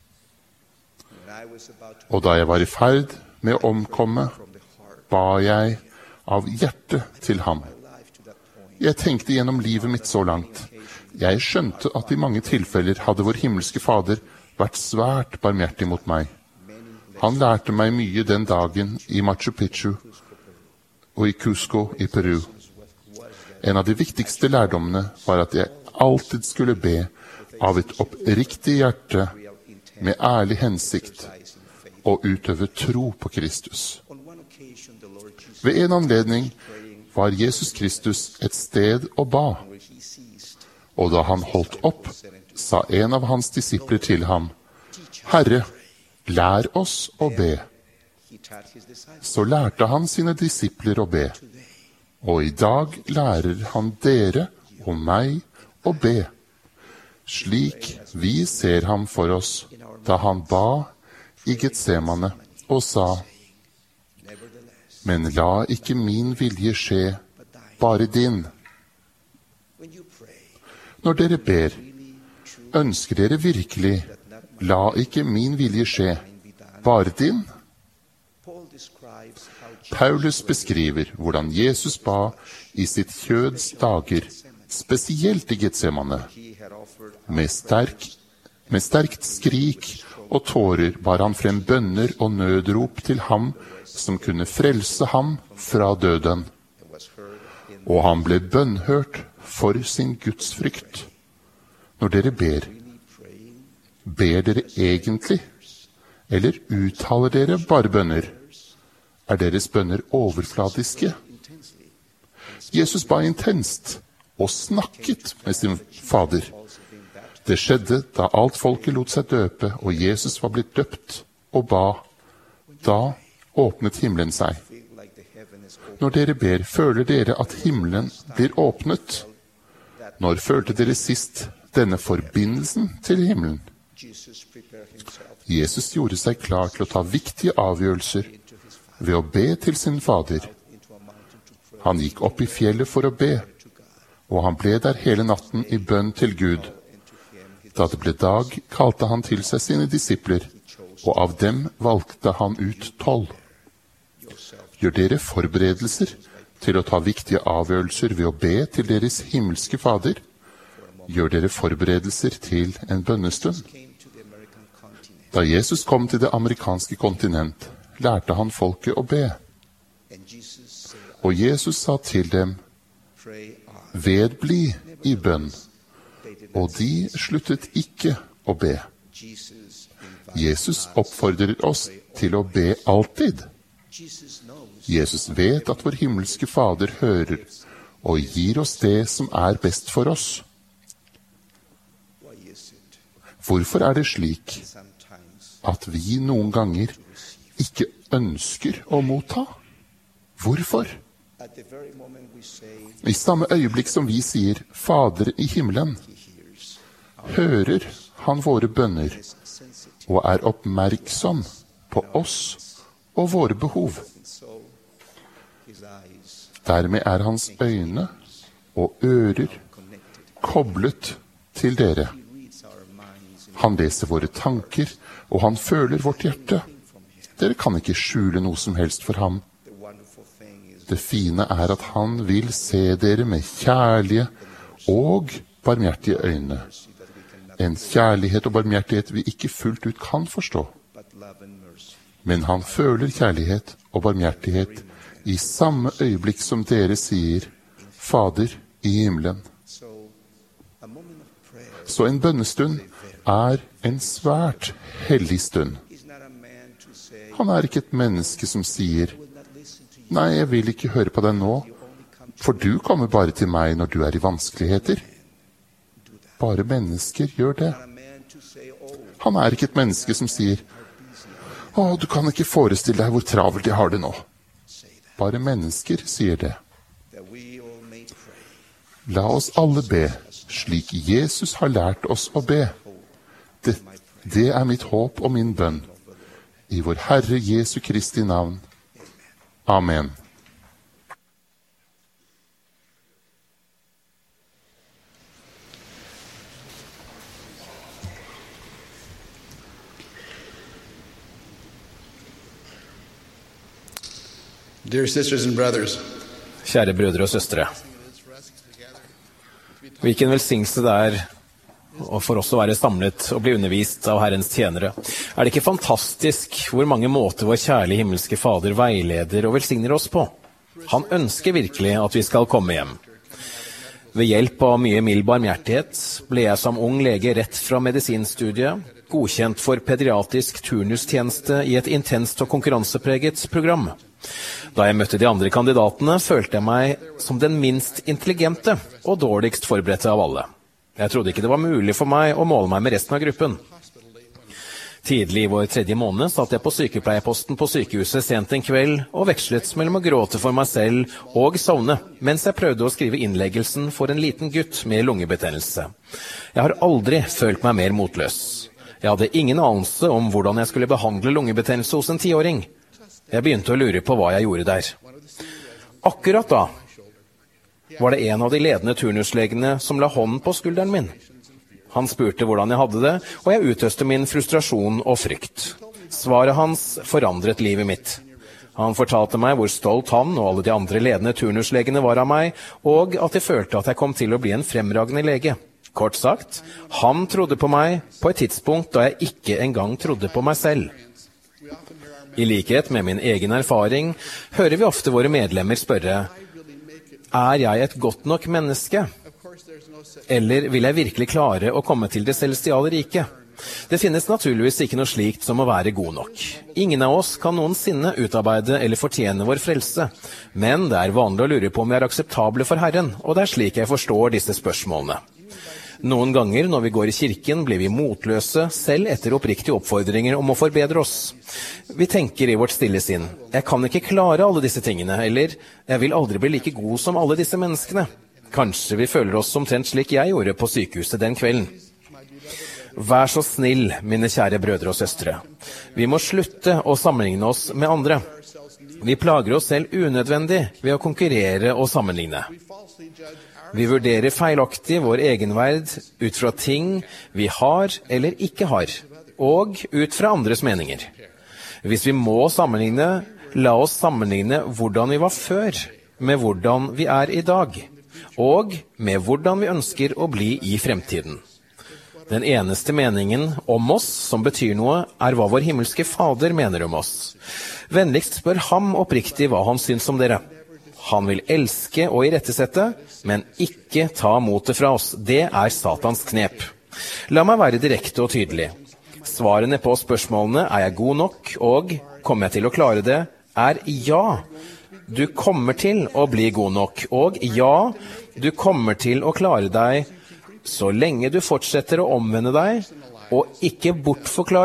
og da jeg var i ferd med å omkomme, ba jeg av hjertet til ham. Jeg tenkte gjennom livet mitt så langt. Jeg skjønte at i mange tilfeller hadde vår himmelske Fader vært svært barmhjertig mot meg. Han lærte meg mye den dagen i Machu Picchu og i Cusco i Peru. En av de viktigste lærdommene var at jeg alltid skulle be av et oppriktig hjerte med ærlig hensikt og utøve tro på Kristus. Ved en anledning var Jesus Kristus et sted og ba, og da han holdt opp, sa en av hans disipler til ham, «Herre, lær oss å be.» Så lærte han sine disipler å be, og i dag lærer han dere og meg å be, slik vi ser ham for oss da han ba i Getsemane og sa, «Men la ikke min vilje skje, bare din.» Når dere ber, ønsker dere virkelig, «La ikke min vilje skje, bare din?» Paulus beskriver hvordan Jesus ba i sitt kjøds dager, spesielt i Getsemane. Med, sterk, med sterkt skrik og tårer bar han frem bønner og nødrop til ham som kunne frelse ham fra døden. Og han ble bønnhørt for sin gudsfrykt. Når dere ber, ber dere egentlig, eller uttaler dere bare bønner? Er deres bønner overfladiske? Jesus ba intenst og snakket med sin Fader. Det skjedde da alt folket lot seg døpe, og Jesus var blitt døpt og ba. Da åpnet himmelen seg. Når dere ber, føler dere at himmelen blir åpnet? Når følte dere sist denne forbindelsen til himmelen? Jesus gjorde seg klar til å ta viktige avgjørelser ved å be til sin Fader. Han gikk opp i fjellet for å be, og han ble der hele natten i bønn til Gud. Da det ble dag, kalte han til seg sine disipler, og av dem valgte han ut tolv. Gjør dere forberedelser til å ta viktige avgjørelser ved å be til deres himmelske Fader? Gjør dere forberedelser til en bønnestund? Da Jesus kom til det amerikanske kontinent, lærte han folket å be. Og Jesus sa til dem, vedbli i bønn, og de sluttet ikke å be. Jesus oppfordrer oss til å be alltid. Jesus vet at vår himmelske Fader hører og gir oss det som er best for oss. Hvorfor er det slik at vi noen ganger ikke ønsker å motta Hvorfor? I samme øyeblikk som vi sier Fader i himmelen, hører han våre bønner og er oppmerksom på oss og våre behov. Dermed er hans øyne og ører koblet til dere. Han leser våre tanker, og han føler vårt hjerte. Dere kan ikke skjule noe som helst for ham. Det fine er at han vil se dere med kjærlige og barmhjertige øyne. En kjærlighet og barmhjertighet vi ikke fullt ut kan forstå. Men han føler kjærlighet og barmhjertighet i samme øyeblikk som dere sier Fader i himmelen. Så en bønnestund er en svært hellig stund. Han er ikke et menneske som sier Nei, jeg vil ikke høre på deg nå, for du kommer bare til meg når du er i vanskeligheter. Bare mennesker gjør det. Han er ikke et menneske som sier Å, du kan ikke forestille deg hvor travelt jeg har det nå. Bare mennesker sier det. La oss alle be, slik Jesus har lært oss å be. Det, det er mitt håp og min bønn. I vår Herre Jesu Kristi navn. Amen. Dear sisters and brothers, Kjære brødre og søstre. Hvilken velsignelse det er og for oss å være samlet og bli undervist av Herrens tjenere. Er det ikke fantastisk hvor mange måter vår kjærlige himmelske Fader veileder og velsigner oss på? Han ønsker virkelig at vi skal komme hjem. Ved hjelp av mye mild barmhjertighet ble jeg som ung lege rett fra medisinstudiet, godkjent for pediatrisk turnustjeneste i et intenst og konkurransepreget program. Da jeg møtte de andre kandidatene, følte jeg meg som den minst intelligente og dårligst forberedte av alle. Jeg trodde ikke det var mulig for meg å måle meg med resten av gruppen. Tidlig i vår tredje måned satt jeg på sykepleierposten på sykehuset sent en kveld og vekslet mellom å gråte for meg selv og sovne, mens jeg prøvde å skrive innleggelsen for en liten gutt med lungebetennelse. Jeg har aldri følt meg mer motløs. Jeg hadde ingen anelse om hvordan jeg skulle behandle lungebetennelse hos en tiåring. Jeg begynte å lure på hva jeg gjorde der. Akkurat da var det en av de ledende turnuslegene som la hånden på skulderen min. Han spurte hvordan jeg hadde det, og jeg utøste min frustrasjon og frykt. Svaret hans forandret livet mitt. Han fortalte meg hvor stolt han og alle de andre ledende turnuslegene var av meg, og at jeg følte at jeg kom til å bli en fremragende lege. Kort sagt, han trodde på meg på et tidspunkt da jeg ikke engang trodde på meg selv. I likhet med min egen erfaring hører vi ofte våre medlemmer spørre: Er jeg et godt nok menneske? Eller vil jeg virkelig klare å komme til det celestiale riket? Det finnes naturligvis ikke noe slikt som å være god nok. Ingen av oss kan noensinne utarbeide eller fortjene vår frelse, men det er vanlig å lure på om vi er akseptable for Herren, og det er slik jeg forstår disse spørsmålene. Noen ganger når vi går i kirken blir vi motløse, selv etter oppriktige oppfordringer om å forbedre oss. Vi tenker i vårt stille sinn: jeg kan ikke klare alle disse tingene, eller jeg vil aldri bli like god som alle disse menneskene. Kanskje vi føler oss omtrent slik jeg gjorde på sykehuset den kvelden. Vær så snill, mine kjære brødre og søstre. Vi må slutte å sammenligne oss med andre. Vi plager oss selv unødvendig ved å konkurrere og sammenligne. Vi vurderer feilaktig vår egenverd ut fra ting vi har eller ikke har, og ut fra andres meninger. Hvis vi må sammenligne, la oss sammenligne hvordan vi var før, med hvordan vi er i dag, og med hvordan vi ønsker å bli i fremtiden. Den eneste meningen om oss som betyr noe, er hva vår himmelske Fader mener om oss. Vennligst spør ham oppriktig hva han syns om dere. Han vil elske og irettesette, men ikke ta motet fra oss. Det er Satans knep. La meg være direkte og tydelig. Svarene på spørsmålene er jeg god nok, og kommer jeg til å klare det, er ja. Du kommer til å bli god nok, og ja, du kommer til å klare deg så lenge du fortsetter å omvende deg, og ikke bortforklarer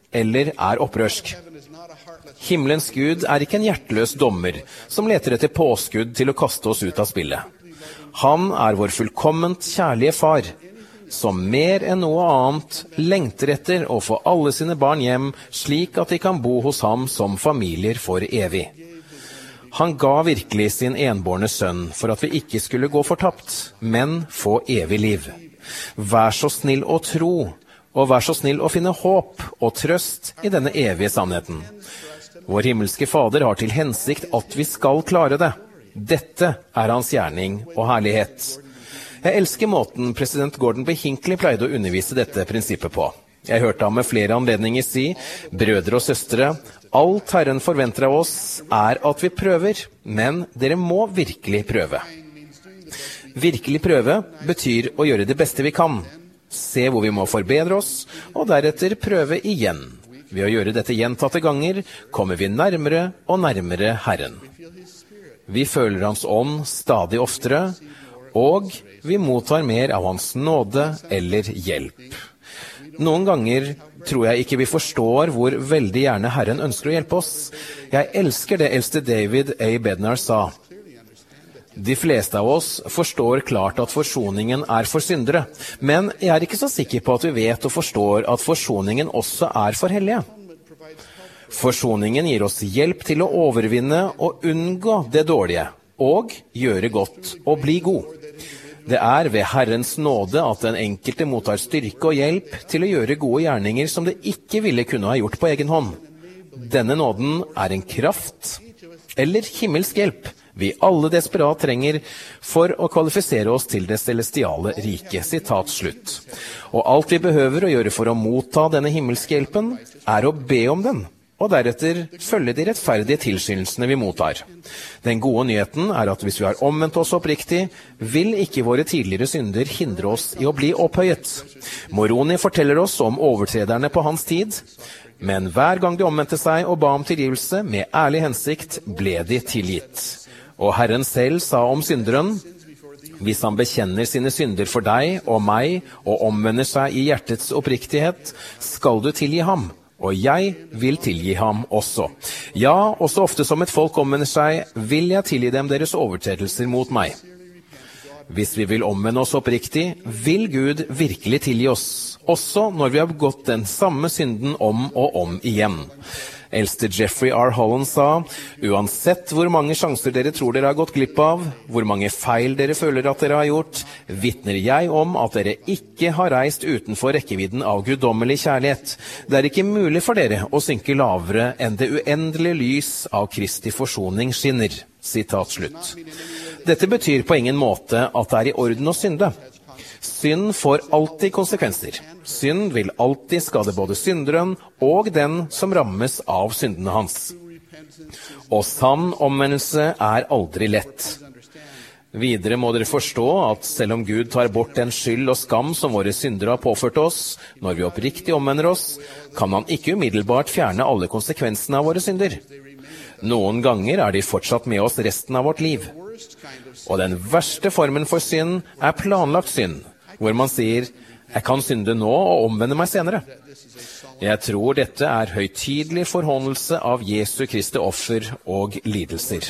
eller er opprørsk. Himmelens Gud er ikke en hjerteløs dommer som leter etter påskudd til å kaste oss ut av spillet. Han er vår fullkomment kjærlige far, som mer enn noe annet lengter etter å få alle sine barn hjem, slik at de kan bo hos ham som familier for evig. Han ga virkelig sin enbårne sønn for at vi ikke skulle gå fortapt, men få evig liv. Vær så snill å tro, og vær så snill å finne håp og trøst i denne evige sannheten. Vår himmelske Fader har til hensikt at vi skal klare det. Dette er hans gjerning og herlighet. Jeg elsker måten president Gordon B. Hinckley pleide å undervise dette prinsippet på. Jeg hørte ham med flere anledninger si, brødre og søstre, alt Herren forventer av oss er at vi prøver, men dere må virkelig prøve. Virkelig prøve betyr å gjøre det beste vi kan, se hvor vi må forbedre oss, og deretter prøve igjen. Ved å gjøre dette gjentatte ganger kommer vi nærmere og nærmere Herren. Vi føler hans ånd stadig oftere, og vi mottar mer av hans nåde eller hjelp. Noen ganger tror jeg ikke vi forstår hvor veldig gjerne Herren ønsker å hjelpe oss. Jeg elsker det eldste David A. Bednar sa. De fleste av oss forstår klart at forsoningen er for syndere, men jeg er ikke så sikker på at vi vet og forstår at forsoningen også er for hellige. Forsoningen gir oss hjelp til å overvinne og unngå det dårlige, og gjøre godt og bli god. Det er ved Herrens nåde at den enkelte mottar styrke og hjelp til å gjøre gode gjerninger som det ikke ville kunne ha gjort på egen hånd. Denne nåden er en kraft eller himmelsk hjelp vi alle desperat trenger for å kvalifisere oss til det celestiale rike. Sitat slutt. Og alt vi behøver å gjøre for å motta denne himmelske hjelpen, er å be om den, og deretter følge de rettferdige tilskyndelsene vi mottar. Den gode nyheten er at hvis vi har omvendt oss oppriktig, vil ikke våre tidligere synder hindre oss i å bli opphøyet. Moroni forteller oss om overtrederne på hans tid, men hver gang de omvendte seg og ba om tilgivelse med ærlig hensikt, ble de tilgitt. Og Herren selv sa om synderen, hvis han bekjenner sine synder for deg og meg, og omvender seg i hjertets oppriktighet, skal du tilgi ham, og jeg vil tilgi ham også. Ja, også ofte som et folk omvender seg, vil jeg tilgi dem deres overtredelser mot meg. Hvis vi vil omvende oss oppriktig, vil Gud virkelig tilgi oss, også når vi har begått den samme synden om og om igjen. Eldste Jeffrey R. Holland sa, uansett hvor mange sjanser dere tror dere har gått glipp av, hvor mange feil dere føler at dere har gjort, vitner jeg om at dere ikke har reist utenfor rekkevidden av guddommelig kjærlighet. Det er ikke mulig for dere å synke lavere enn det uendelige lys av Kristi forsoning skinner. Sitat slutt. Dette betyr på ingen måte at det er i orden å synde. Synd får alltid konsekvenser. Synd vil alltid skade både synderen og den som rammes av syndene hans. Og sann omvendelse er aldri lett. Videre må dere forstå at selv om Gud tar bort den skyld og skam som våre syndere har påført oss, når vi oppriktig omvender oss, kan han ikke umiddelbart fjerne alle konsekvensene av våre synder. Noen ganger er de fortsatt med oss resten av vårt liv. Og den verste formen for synd er planlagt synd, hvor man sier, jeg kan synde nå og omvende meg senere. Jeg tror dette er høytidelig forhåndelse av Jesu Kristi offer og lidelser.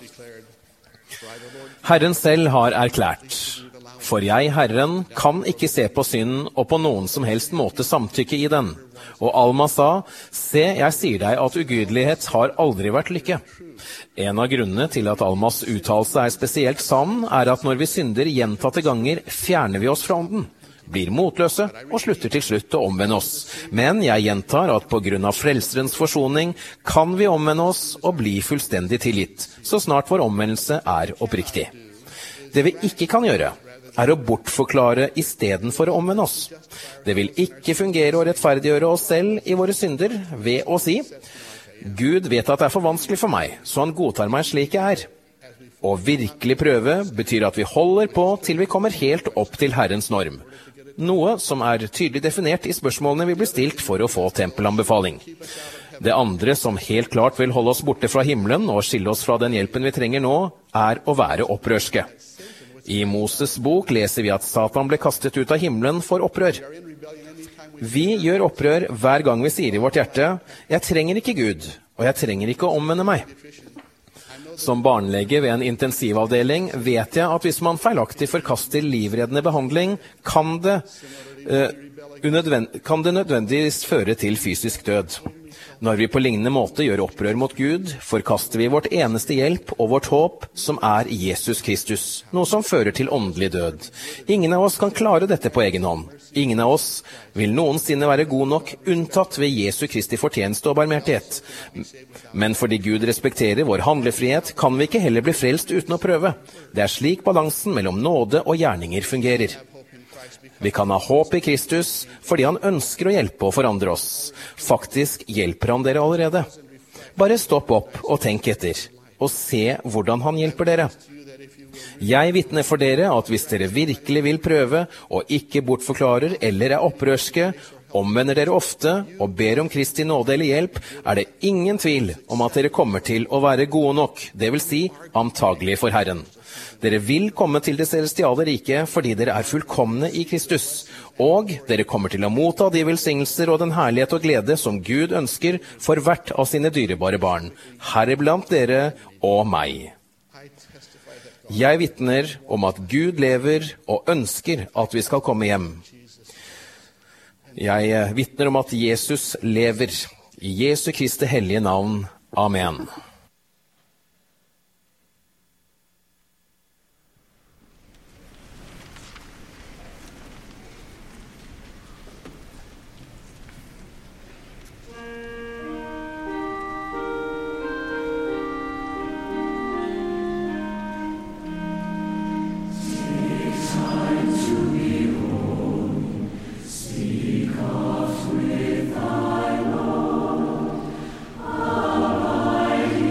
Herren selv har erklært, for jeg, Herren, kan ikke se på synden og på noen som helst måte samtykke i den. Og Alma sa, se, jeg sier deg at ugudelighet har aldri vært lykke. En av grunnene til at Almas uttalelse er spesielt sann, er at når vi synder gjentatte ganger, fjerner vi oss fra ånden, blir motløse og slutter til slutt å omvende oss. Men jeg gjentar at på grunn av frelserens forsoning kan vi omvende oss og bli fullstendig tilgitt, så snart vår omvendelse er oppriktig. Det vi ikke kan gjøre, er å bortforklare i stedet for å omvende oss. Det vil ikke fungere å rettferdiggjøre oss selv i våre synder ved å si, Gud vet at det er for vanskelig for meg, så han godtar meg slik jeg er. Å virkelig prøve betyr at vi holder på til vi kommer helt opp til Herrens norm, noe som er tydelig definert i spørsmålene vi blir stilt for å få tempelanbefaling. Det andre som helt klart vil holde oss borte fra himmelen og skille oss fra den hjelpen vi trenger nå, er å være opprørske. I Moses bok leser vi at Satan ble kastet ut av himmelen for opprør. Vi gjør opprør hver gang vi sier i vårt hjerte, jeg trenger ikke Gud, og jeg trenger ikke å omvende meg. Som barnelege ved en intensivavdeling vet jeg at hvis man feilaktig forkaster livreddende behandling, kan det, uh, unødvend- kan det nødvendigvis føre til fysisk død. Når vi på lignende måte gjør opprør mot Gud, forkaster vi vårt eneste hjelp og vårt håp, som er Jesus Kristus, noe som fører til åndelig død. Ingen av oss kan klare dette på egen hånd. Ingen av oss vil noensinne være god nok, unntatt ved Jesu Kristi fortjeneste og barmhjertighet. Men fordi Gud respekterer vår handlefrihet, kan vi ikke heller bli frelst uten å prøve. Det er slik balansen mellom nåde og gjerninger fungerer. Vi kan ha håp i Kristus fordi han ønsker å hjelpe og forandre oss. Faktisk hjelper han dere allerede. Bare stopp opp og tenk etter, og se hvordan han hjelper dere. Jeg vitner for dere at hvis dere virkelig vil prøve, og ikke bortforklarer eller er opprørske, omvender dere ofte og ber om Kristi nåde eller hjelp, er det ingen tvil om at dere kommer til å være gode nok, det vil si antagelig for Herren. Dere vil komme til det celestiale riket fordi dere er fullkomne i Kristus, og dere kommer til å motta de velsignelser og den herlighet og glede som Gud ønsker for hvert av sine dyrebare barn, heriblant dere og meg. Jeg vitner om at Gud lever og ønsker at vi skal komme hjem. Jeg vitner om at Jesus lever. I Jesu Kristi hellige navn. Amen. With thy Lord, abide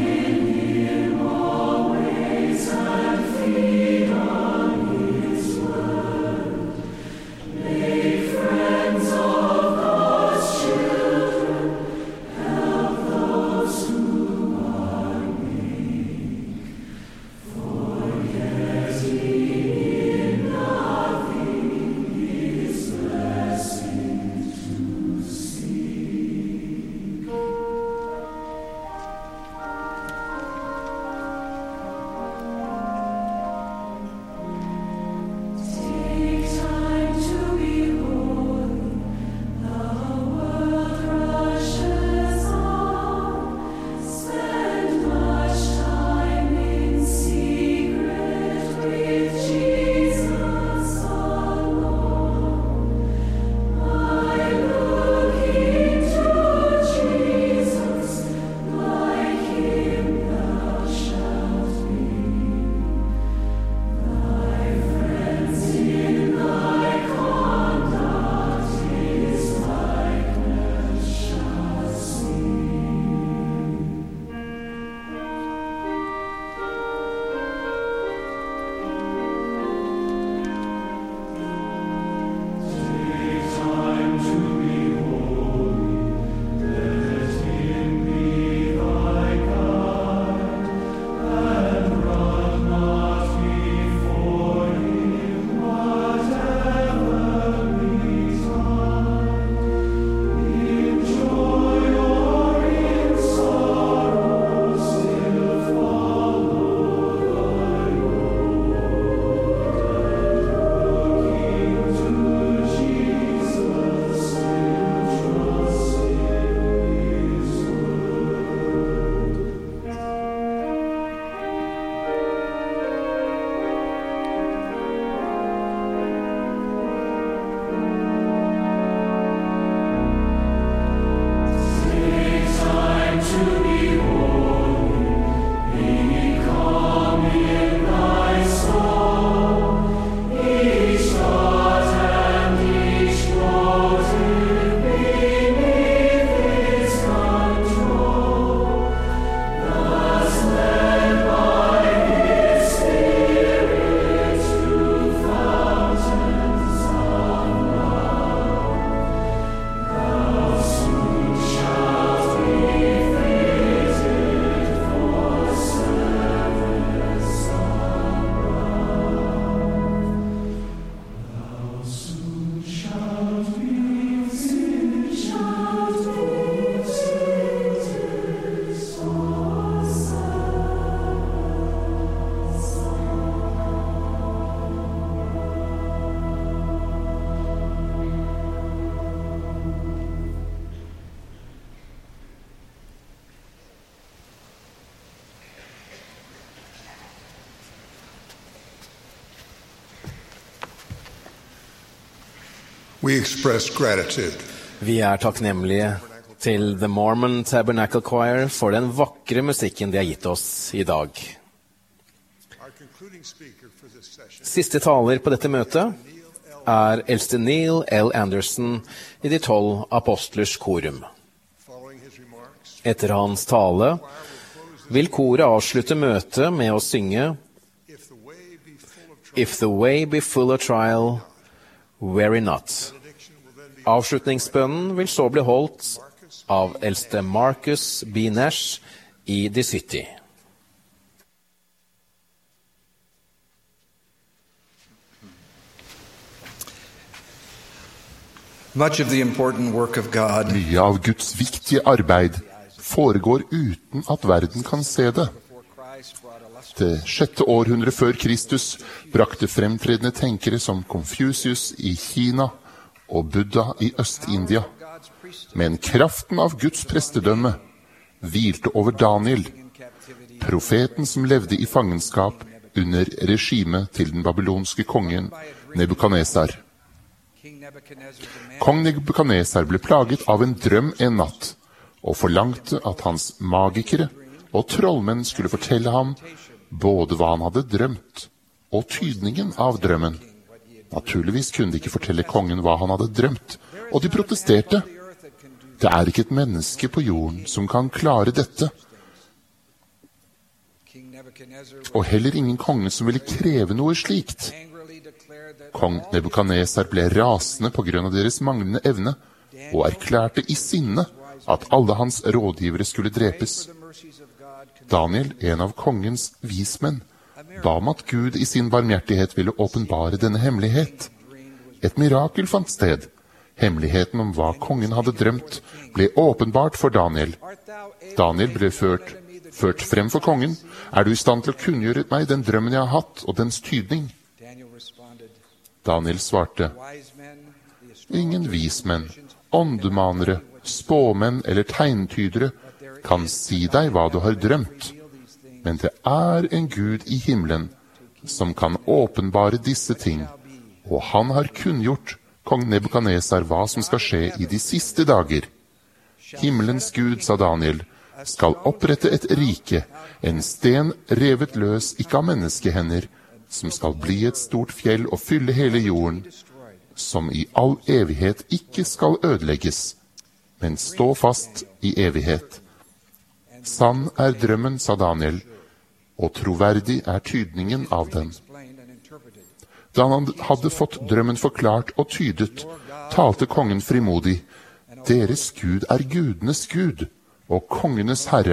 We express gratitude. Vi er takknemlige til The Mormon Tabernacle Choir for den vakre musikken de har gitt oss i dag. Siste taler på dette møtet er eldste Neil L. Anderson i de tolv apostlers korum. Etter hans tale vil koret avslutte møtet med å synge If the way be full of trial, weary not. Avslutningsbønnen vil så bli holdt av eldste Marcus B. Nash i The City. Much of the important work of God Mye av Guds viktige arbeid foregår uten at verden kan se det. Det sjette århundre før Kristus brakte fremtredende tenkere som Confucius i Kina og Buddha i Øst-India. Men kraften av Guds prestedømme hvilte over Daniel, profeten som levde i fangenskap under regimet til den babylonske kongen Nebukadnesar. Kong Nebukadnesar ble plaget av en drøm en natt, og forlangte at hans magikere og trollmenn skulle fortelle ham både hva han hadde drømt, og tydningen av drømmen. Naturligvis kunne de ikke fortelle kongen hva han hadde drømt, og de protesterte. Det er ikke et menneske på jorden som kan klare dette, og heller ingen konge som ville kreve noe slikt. Kong Nebukadnesar ble rasende på grunn av deres manglende evne, og erklærte i sinne at alle hans rådgivere skulle drepes. Daniel, en av kongens vismenn, ba om at Gud i sin barmhjertighet ville åpenbare denne hemmelighet. Et mirakel fant sted. Hemmeligheten om hva kongen hadde drømt ble åpenbart for Daniel. Daniel ble ført, ført frem for kongen. Er du i stand til å kunngjøre meg den drømmen jeg har hatt, og dens tydning? Daniel svarte, ingen vismenn, åndemanere, spåmenn eller tegntydere kan si deg hva du har drømt, men det er en Gud i himmelen som kan åpenbare disse ting, og han har kunngjort kong Nebukadnesar hva som skal skje i de siste dager. Himmelens Gud, sa Daniel, skal opprette et rike, en sten revet løs ikke av menneskehender, som skal bli et stort fjell og fylle hele jorden, som i all evighet ikke skal ødelegges, men stå fast i evighet. Sann er drømmen, sa Daniel, og troverdig er tydningen av den. Da han hadde fått drømmen forklart og tydet, talte kongen frimodig, deres Gud er gudenes Gud, og kongenes herre.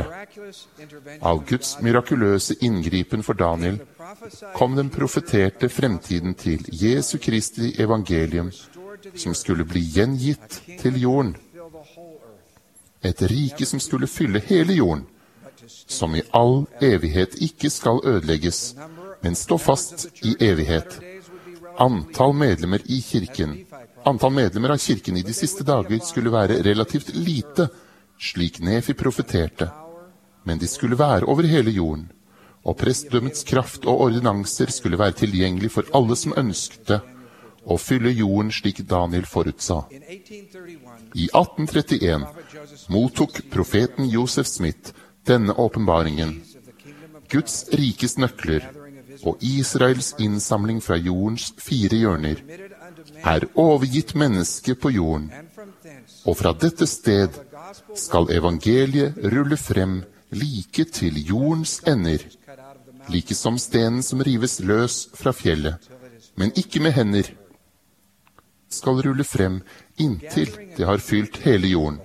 Av Guds mirakuløse inngripen for Daniel kom den profeterte fremtiden til Jesu Kristi evangelium, som skulle bli gjengitt til jorden. Et rike som skulle fylle hele jorden, som i all evighet ikke skal ødelegges, men stå fast i evighet. Antall medlemmer i kirken, antall medlemmer av kirken i de siste dager skulle være relativt lite, slik Nefi profeterte, men de skulle være over hele jorden, og prestdømmets kraft og ordinanser skulle være tilgjengelig for alle som ønsket det, og fylle jorden slik Daniel forutsa. I atten trettien mottok profeten Joseph Smith denne åpenbaringen. Guds rikes nøkler og Israels innsamling fra jordens fire hjørner er overgitt mennesket på jorden, og fra dette sted skal evangeliet rulle frem like til jordens ender, like som stenen som rives løs fra fjellet, men ikke med hender, skal rulle frem inntil det har fylt hele jorden.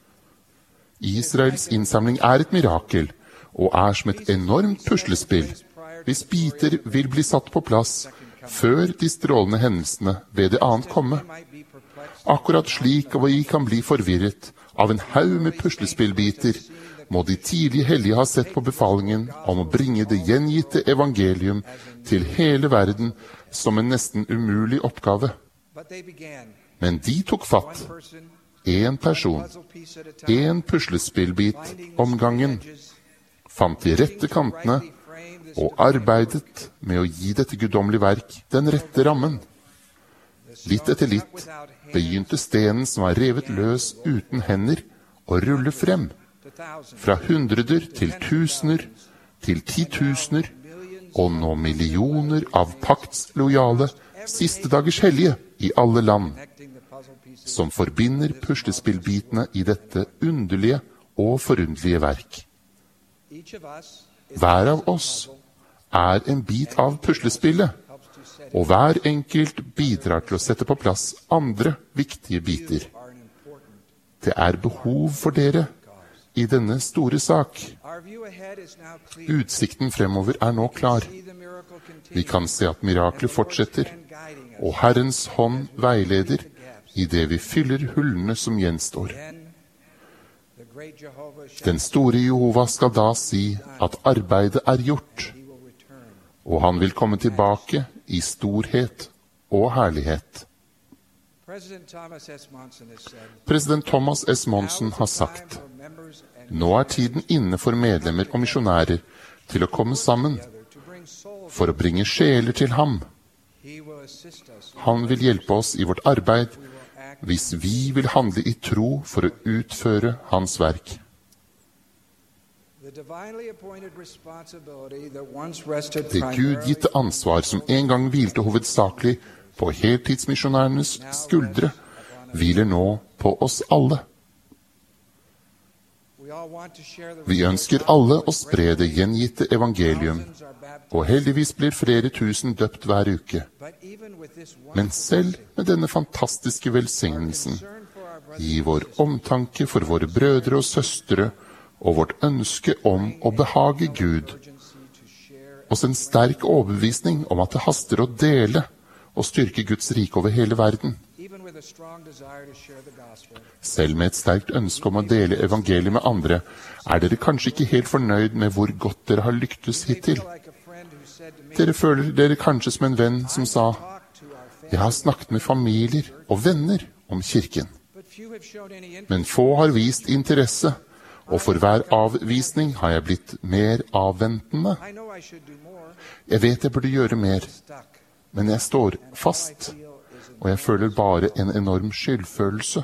Israels innsamling er et mirakel, og er som et enormt puslespill, hvis biter vil bli satt på plass før de strålende hendelsene ved det annet komme. Akkurat slik og vi kan bli forvirret av en haug med puslespillbiter, må de tidlige hellige ha sett på befalingen om å bringe det gjengitte evangelium til hele verden som en nesten umulig oppgave. Men de tok fatt, en person, en puslespillbit om gangen, fant de rette kantene og arbeidet med å gi dette guddommelige verk den rette rammen. Litt etter litt begynte stenen som var revet løs uten hender, å rulle frem, fra hundreder til tusener, til titusener, og nå millioner av paktslojale, siste dagers hellige i alle land, som forbinder puslespillbitene i dette underlige og forunderlige verk. Hver av oss er en bit av puslespillet, og hver enkelt bidrar til å sette på plass andre viktige biter. Det er behov for dere i denne store sak. Utsikten fremover er nå klar. Vi kan se at miraklet fortsetter, og Herrens hånd veileder i det vi fyller hullene som gjenstår. Den store Jehova skal da si at arbeidet er gjort, og han vil komme tilbake i storhet og herlighet. President Thomas S. Monson har sagt, nå er tiden inne for medlemmer og misjonærer til å komme sammen for å bringe sjeler til ham. Han vil hjelpe oss i vårt arbeid hvis vi vil handle i tro for å utføre hans verk. Det gudgitte ansvar som en gang hvilte hovedsakelig på heltidsmisjonærenes skuldre, hviler nå på oss alle. Vi ønsker alle å spre det gjengitte evangelium, og heldigvis blir flere tusen døpt hver uke. Men selv med denne fantastiske velsignelsen, gi vår omtanke for våre brødre og søstre, og vårt ønske om å behage Gud, oss en sterk overbevisning om at det haster å dele og styrke Guds rike over hele verden. Selv med et sterkt ønske om å dele evangeliet med andre, er dere kanskje ikke helt fornøyd med hvor godt dere har lyktes hittil. Dere føler dere kanskje som en venn som sa, «Jeg har snakket med familier og venner om kirken, men få har vist interesse, og for hver avvisning har jeg blitt mer avventende. Jeg vet jeg burde gjøre mer, men jeg står fast, og jeg føler bare en enorm skyldfølelse.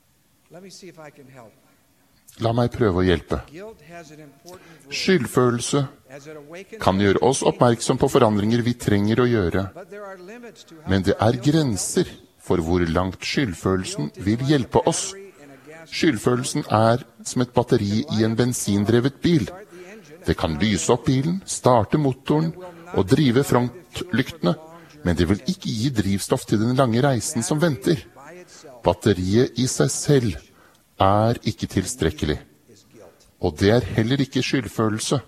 La meg prøve å hjelpe. Skyldfølelse kan gjøre oss oppmerksom på forandringer vi trenger å gjøre, men det er grenser for hvor langt skyldfølelsen vil hjelpe oss. Skyldfølelsen er som et batteri i en bensindrevet bil. Det kan lyse opp bilen, starte motoren og drive frontlyktene, men det vil ikke gi drivstoff til den lange reisen som venter. Batteriet i seg selv er ikke tilstrekkelig, og det er heller ikke skyldfølelse.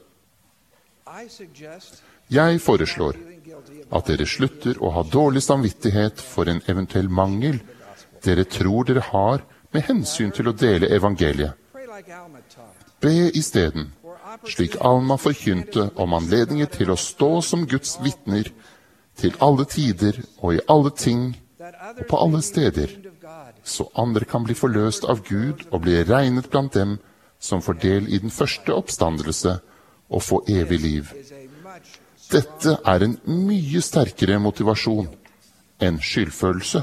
Jeg foreslår at dere slutter å ha dårlig samvittighet for en eventuell mangel dere tror dere har med hensyn til å dele evangeliet. Be i stedet, slik Alma forkynte om anledninger til å stå som Guds vitner til alle tider og i alle ting og på alle steder, så andre kan bli forløst av Gud og bli regnet blant dem som får del i den første oppstandelse og få evig liv. Dette er en mye sterkere motivasjon enn skyldfølelse.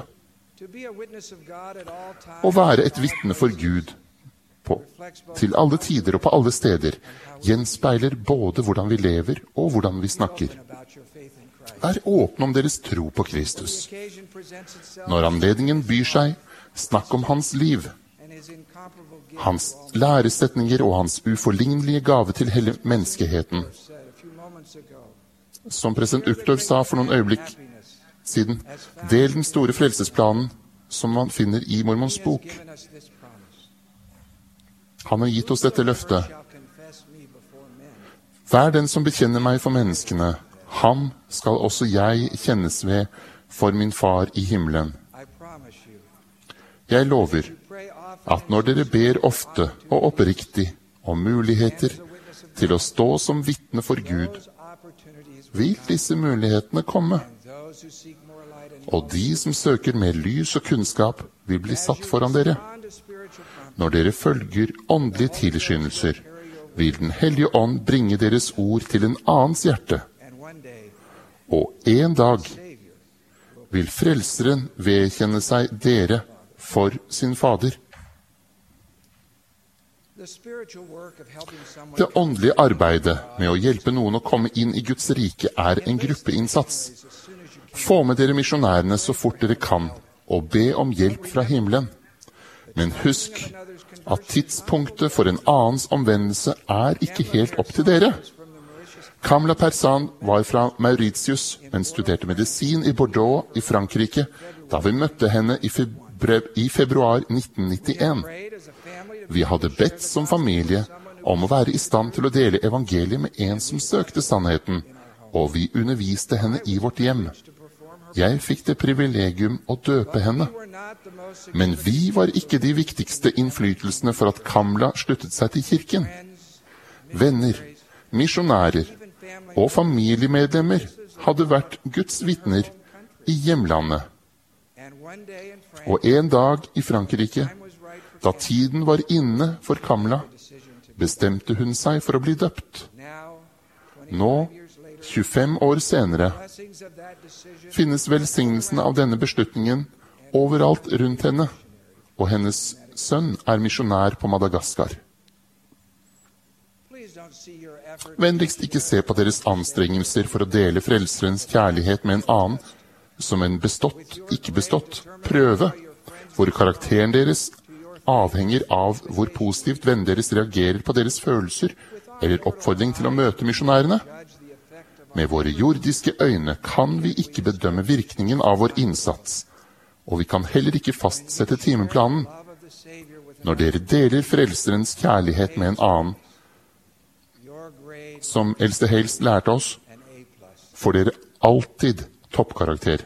Å være et vitne for Gud på, til alle tider og på alle steder gjenspeiler både hvordan vi lever og hvordan vi snakker. Vær åpne om deres tro på Kristus. Når anledningen byr seg, snakk om hans liv, hans læresetninger og hans uforlignelige gave til hele menneskeheten. Som president Uchtdorf sa for noen øyeblikk siden, del den store frelsesplanen som man finner i Mormons bok. Han har gitt oss dette løftet. Vær den som bekjenner meg for menneskene, ham skal også jeg kjennes ved for min far i himmelen. Jeg lover at når dere ber ofte og oppriktig om muligheter til å stå som vitne for Gud, vil disse mulighetene komme. Og de som søker mer lys og kunnskap vil bli satt foran dere. Når dere følger åndelige tilskyndelser, vil den hellige ånd bringe deres ord til en annens hjerte. Og en dag vil frelseren vedkjenne seg dere for sin fader. Det åndelige arbeidet med å hjelpe noen å komme inn i Guds rike er en gruppeinnsats. Få med dere misjonærene så fort dere kan, og be om hjelp fra himmelen. Men husk at tidspunktet for en annens omvendelse er ikke helt opp til dere. Kamla Persan var fra Mauritius, men studerte medisin i Bordeaux i Frankrike, da vi møtte henne i, febre, i februar nitten nittien. Vi hadde bedt som familie om å være i stand til å dele evangeliet med en som søkte sannheten, og vi underviste henne i vårt hjem. Jeg fikk det privilegium å døpe henne. Men vi var ikke de viktigste innflytelsene for at Kamla sluttet seg til kirken. Venner, misjonærer og familiemedlemmer hadde vært Guds vitner i hjemlandet. Og en dag i Frankrike, da tiden var inne for Kamla, bestemte hun seg for å bli døpt. Nå, tjuefem år senere, finnes velsignelsen av denne beslutningen overalt rundt henne, og hennes sønn er misjonær på Madagaskar. Vennligst ikke se på deres anstrengelser for å dele frelserens kjærlighet med en annen som en bestått, ikke bestått, prøve, hvor karakteren deres avhenger av hvor positivt vennen deres reagerer på deres følelser eller oppfordring til å møte misjonærene. Med våre jordiske øyne kan vi ikke bedømme virkningen av vår innsats, og vi kan heller ikke fastsette timeplanen. Når dere deler frelserens kjærlighet med en annen, som Eldste Hales lærte oss, får dere alltid toppkarakter.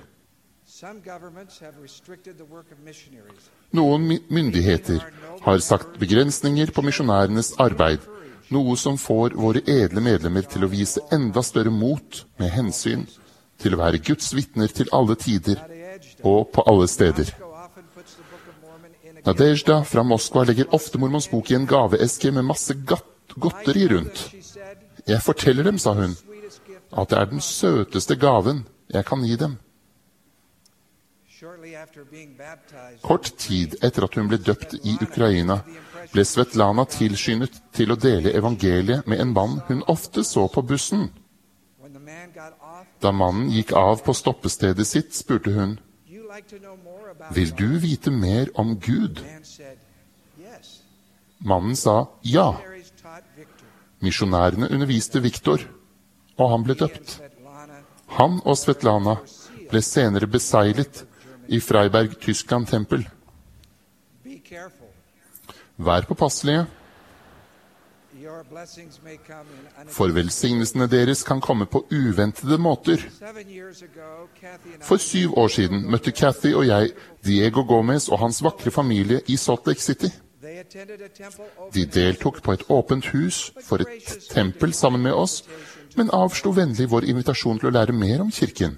Noen myndigheter har sagt begrensninger på misjonærenes arbeid, noe som får våre edle medlemmer til å vise enda større mot med hensyn til å være Guds vitner til alle tider og på alle steder. Nadezhda fra Moskva legger ofte Mormons bok i en gaveeske med masse godteri rundt. Jeg forteller dem, sa hun, at det er den søteste gaven jeg kan gi dem. Kort tid etter at hun ble døpt i Ukraina, ble Svetlana tilskyndet til å dele evangeliet med en mann hun ofte så på bussen. Da mannen gikk av på stoppestedet sitt, spurte hun, «Vil du vite mer om Gud?» Mannen sa ja. Misjonærene underviste Viktor, og han ble døpt. Han og Svetlana ble senere beseglet i Freiberg, Tyskland tempel. Vær påpasselige, for velsignelsene deres kan komme på uventede måter. For syv år siden møtte Kathy og jeg Diego Gomez og hans vakre familie i Salt Lake City. De deltok på et åpent hus for et tempel sammen med oss, men avslo vennlig vår invitasjon til å lære mer om kirken.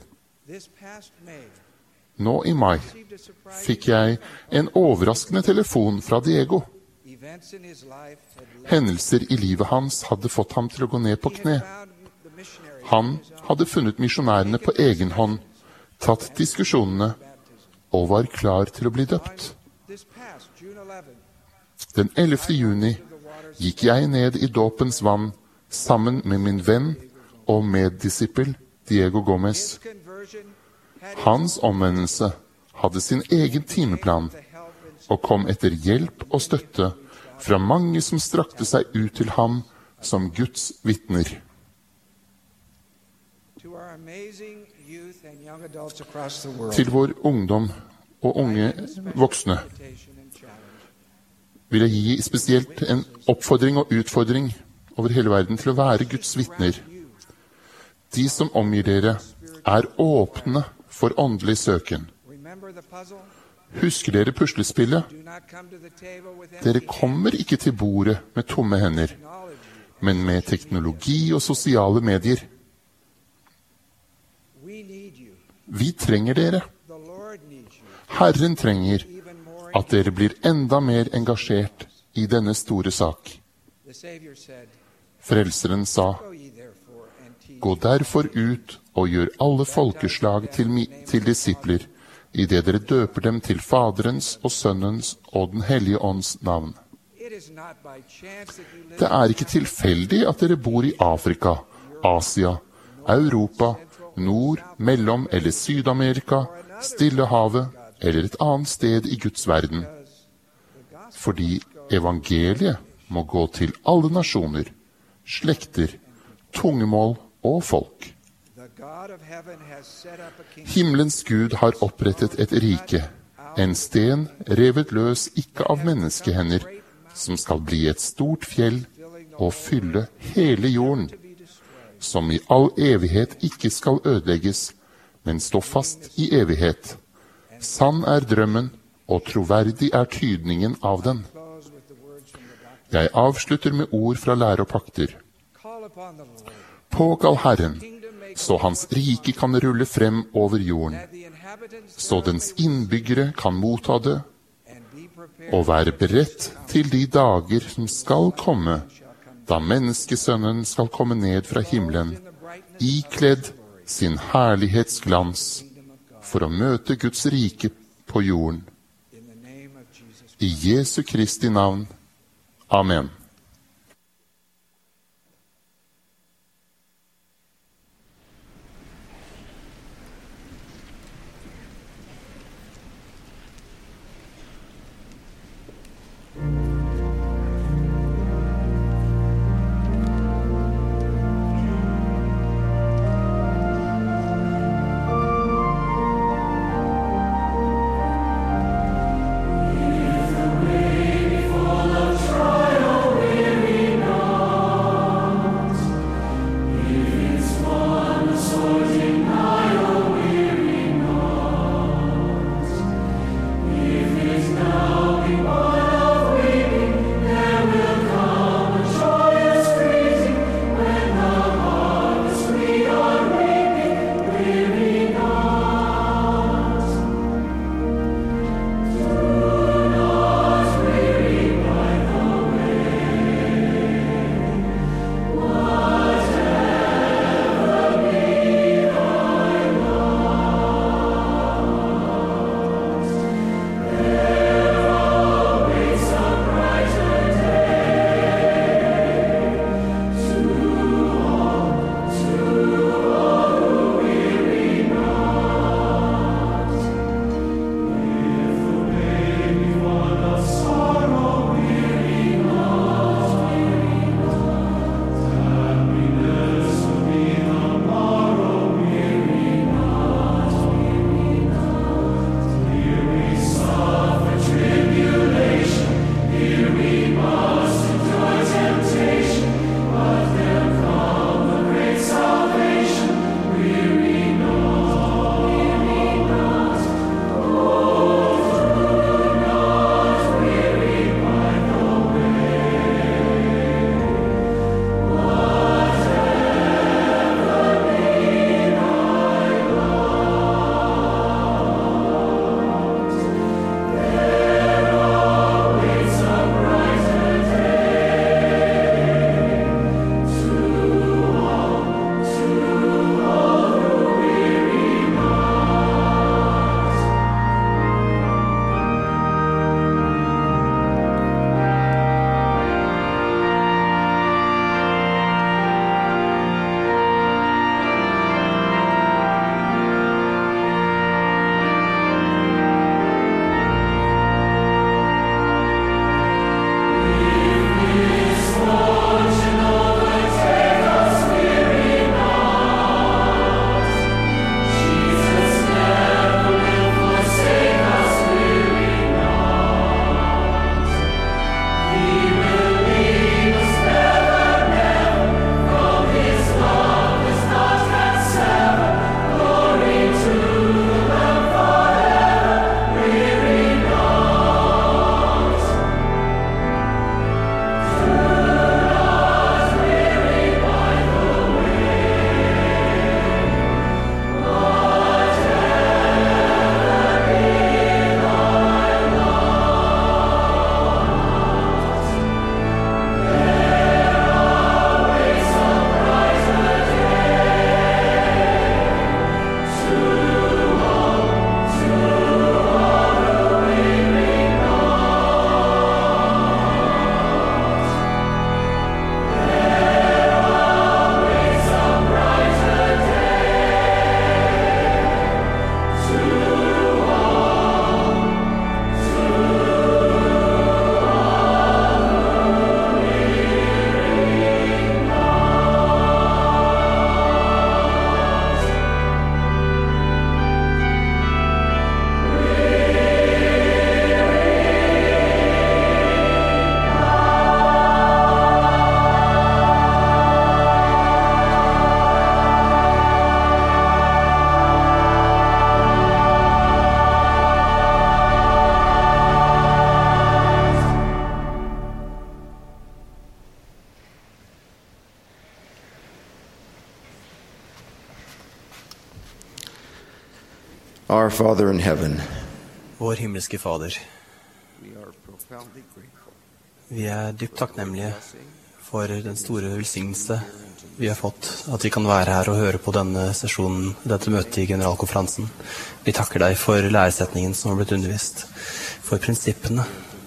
Nå i mai fikk jeg en overraskende telefon fra Diego. Hendelser i livet hans hadde fått ham til å gå ned på kne. Han hadde funnet misjonærene på egen hånd, tatt diskusjonene og var klar til å bli døpt. Den ellevte juni gikk jeg ned i dåpens vann sammen med min venn og meddisippel Diego Gomez. Hans omvendelse hadde sin egen timeplan og kom etter hjelp og støtte fra mange som strakte seg ut til ham som Guds vitner. Til vår ungdom og unge voksne vil jeg gi spesielt en oppfordring og utfordring over hele verden til å være Guds vitner. De som omgir dere, er åpne for åndelig søken. Husker dere puslespillet? Dere kommer ikke til bordet med tomme hender, men med teknologi og sosiale medier. Vi trenger dere. Herren trenger at dere blir enda mer engasjert i denne store sak. Frelseren sa, «Gå derfor ut og gjør alle folkeslag til, til disipler, i det dere døper dem til Faderens og Sønnens og Den hellige ånds navn. Det er ikke tilfeldig at dere bor i Afrika, Asia, Europa, Nord-, Mellom- eller Sydamerika, Stillehavet eller et annet sted i Guds verden. Fordi evangeliet må gå til alle nasjoner, slekter, tungemål og folk. Himmelens Gud har opprettet et rike, en sten revet løs ikke av menneskehender, som skal bli et stort fjell og fylle hele jorden, som i all evighet ikke skal ødelegges, men stå fast i evighet. Sann er drømmen, og troverdig er tydningen av den. Jeg avslutter med ord fra Lære og pakter. Påkall Herren, så hans rike kan rulle frem over jorden, så dens innbyggere kan motta det, og være beredt til de dager som skal komme, da menneskesønnen skal komme ned fra himmelen, ikledd sin herlighetsglans, for å møte Guds rike på jorden. I Jesu Kristi navn. Amen. Full of trial. Our Father in heaven, Vår himmelske Fader, vi er dypt takknemlige for den store velsignelse vi har fått, at vi kan være her og høre på denne sesjonen, dette møtet i generalkonferansen. Vi takker deg for læresetningen som har blitt undervist, for prinsippene.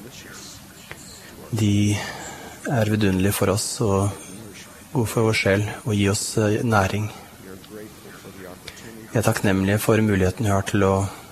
De er vidunderlige for oss og gode for vår sjel og gi oss næring. Vi er takknemlige for muligheten vi har til å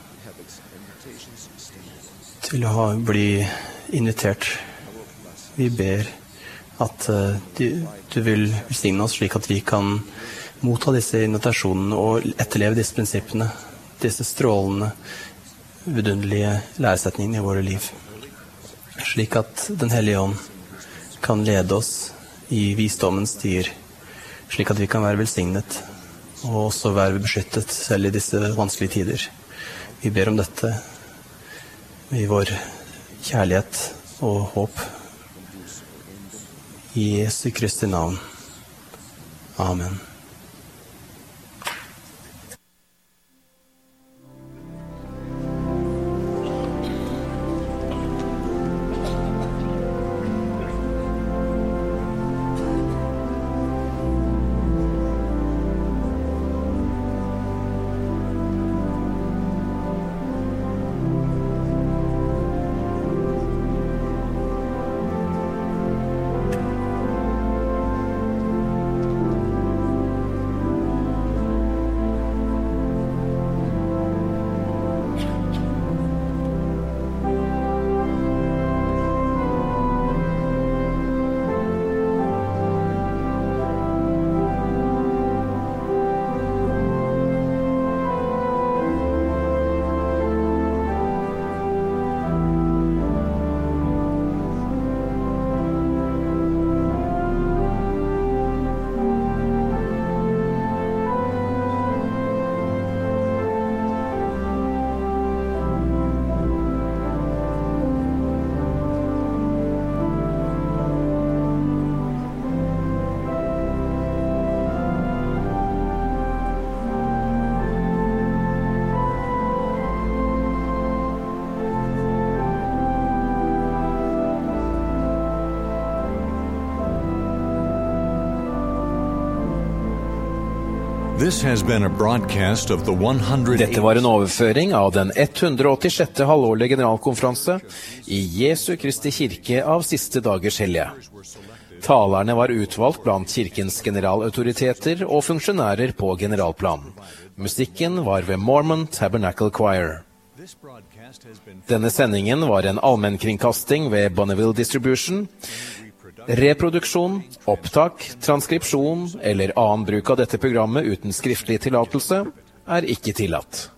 til å ha, bli invitert. Vi ber at uh, du, du vil velsigne oss slik at vi kan motta disse invitasjonene og etterleve disse prinsippene, disse strålende, vidunderlige læresetningene i våre liv. Slik at Den Hellige Ånd kan lede oss i visdommens stier, slik at vi kan være velsignet og også være beskyttet selv i disse vanskelige tider. Vi ber om dette i vår kjærlighet og håp. I Jesu Kristi navn. Amen. This has been a broadcast of the one hundred Dette var en overføring av den hundre åttisjette halvårlige generalkonferanse i Jesu Kristi kirke av siste dagers hellige. Talerne var utvalgt blant kirkens generalautoriteter og funksjonærer på generalplan. Musikken var ved Mormon Tabernacle Choir. Denne sendingen var en allmennkringkasting ved Bonneville Distribution. Reproduksjon, opptak, transkripsjon eller annen bruk av dette programmet uten skriftlig tillatelse er ikke tillatt.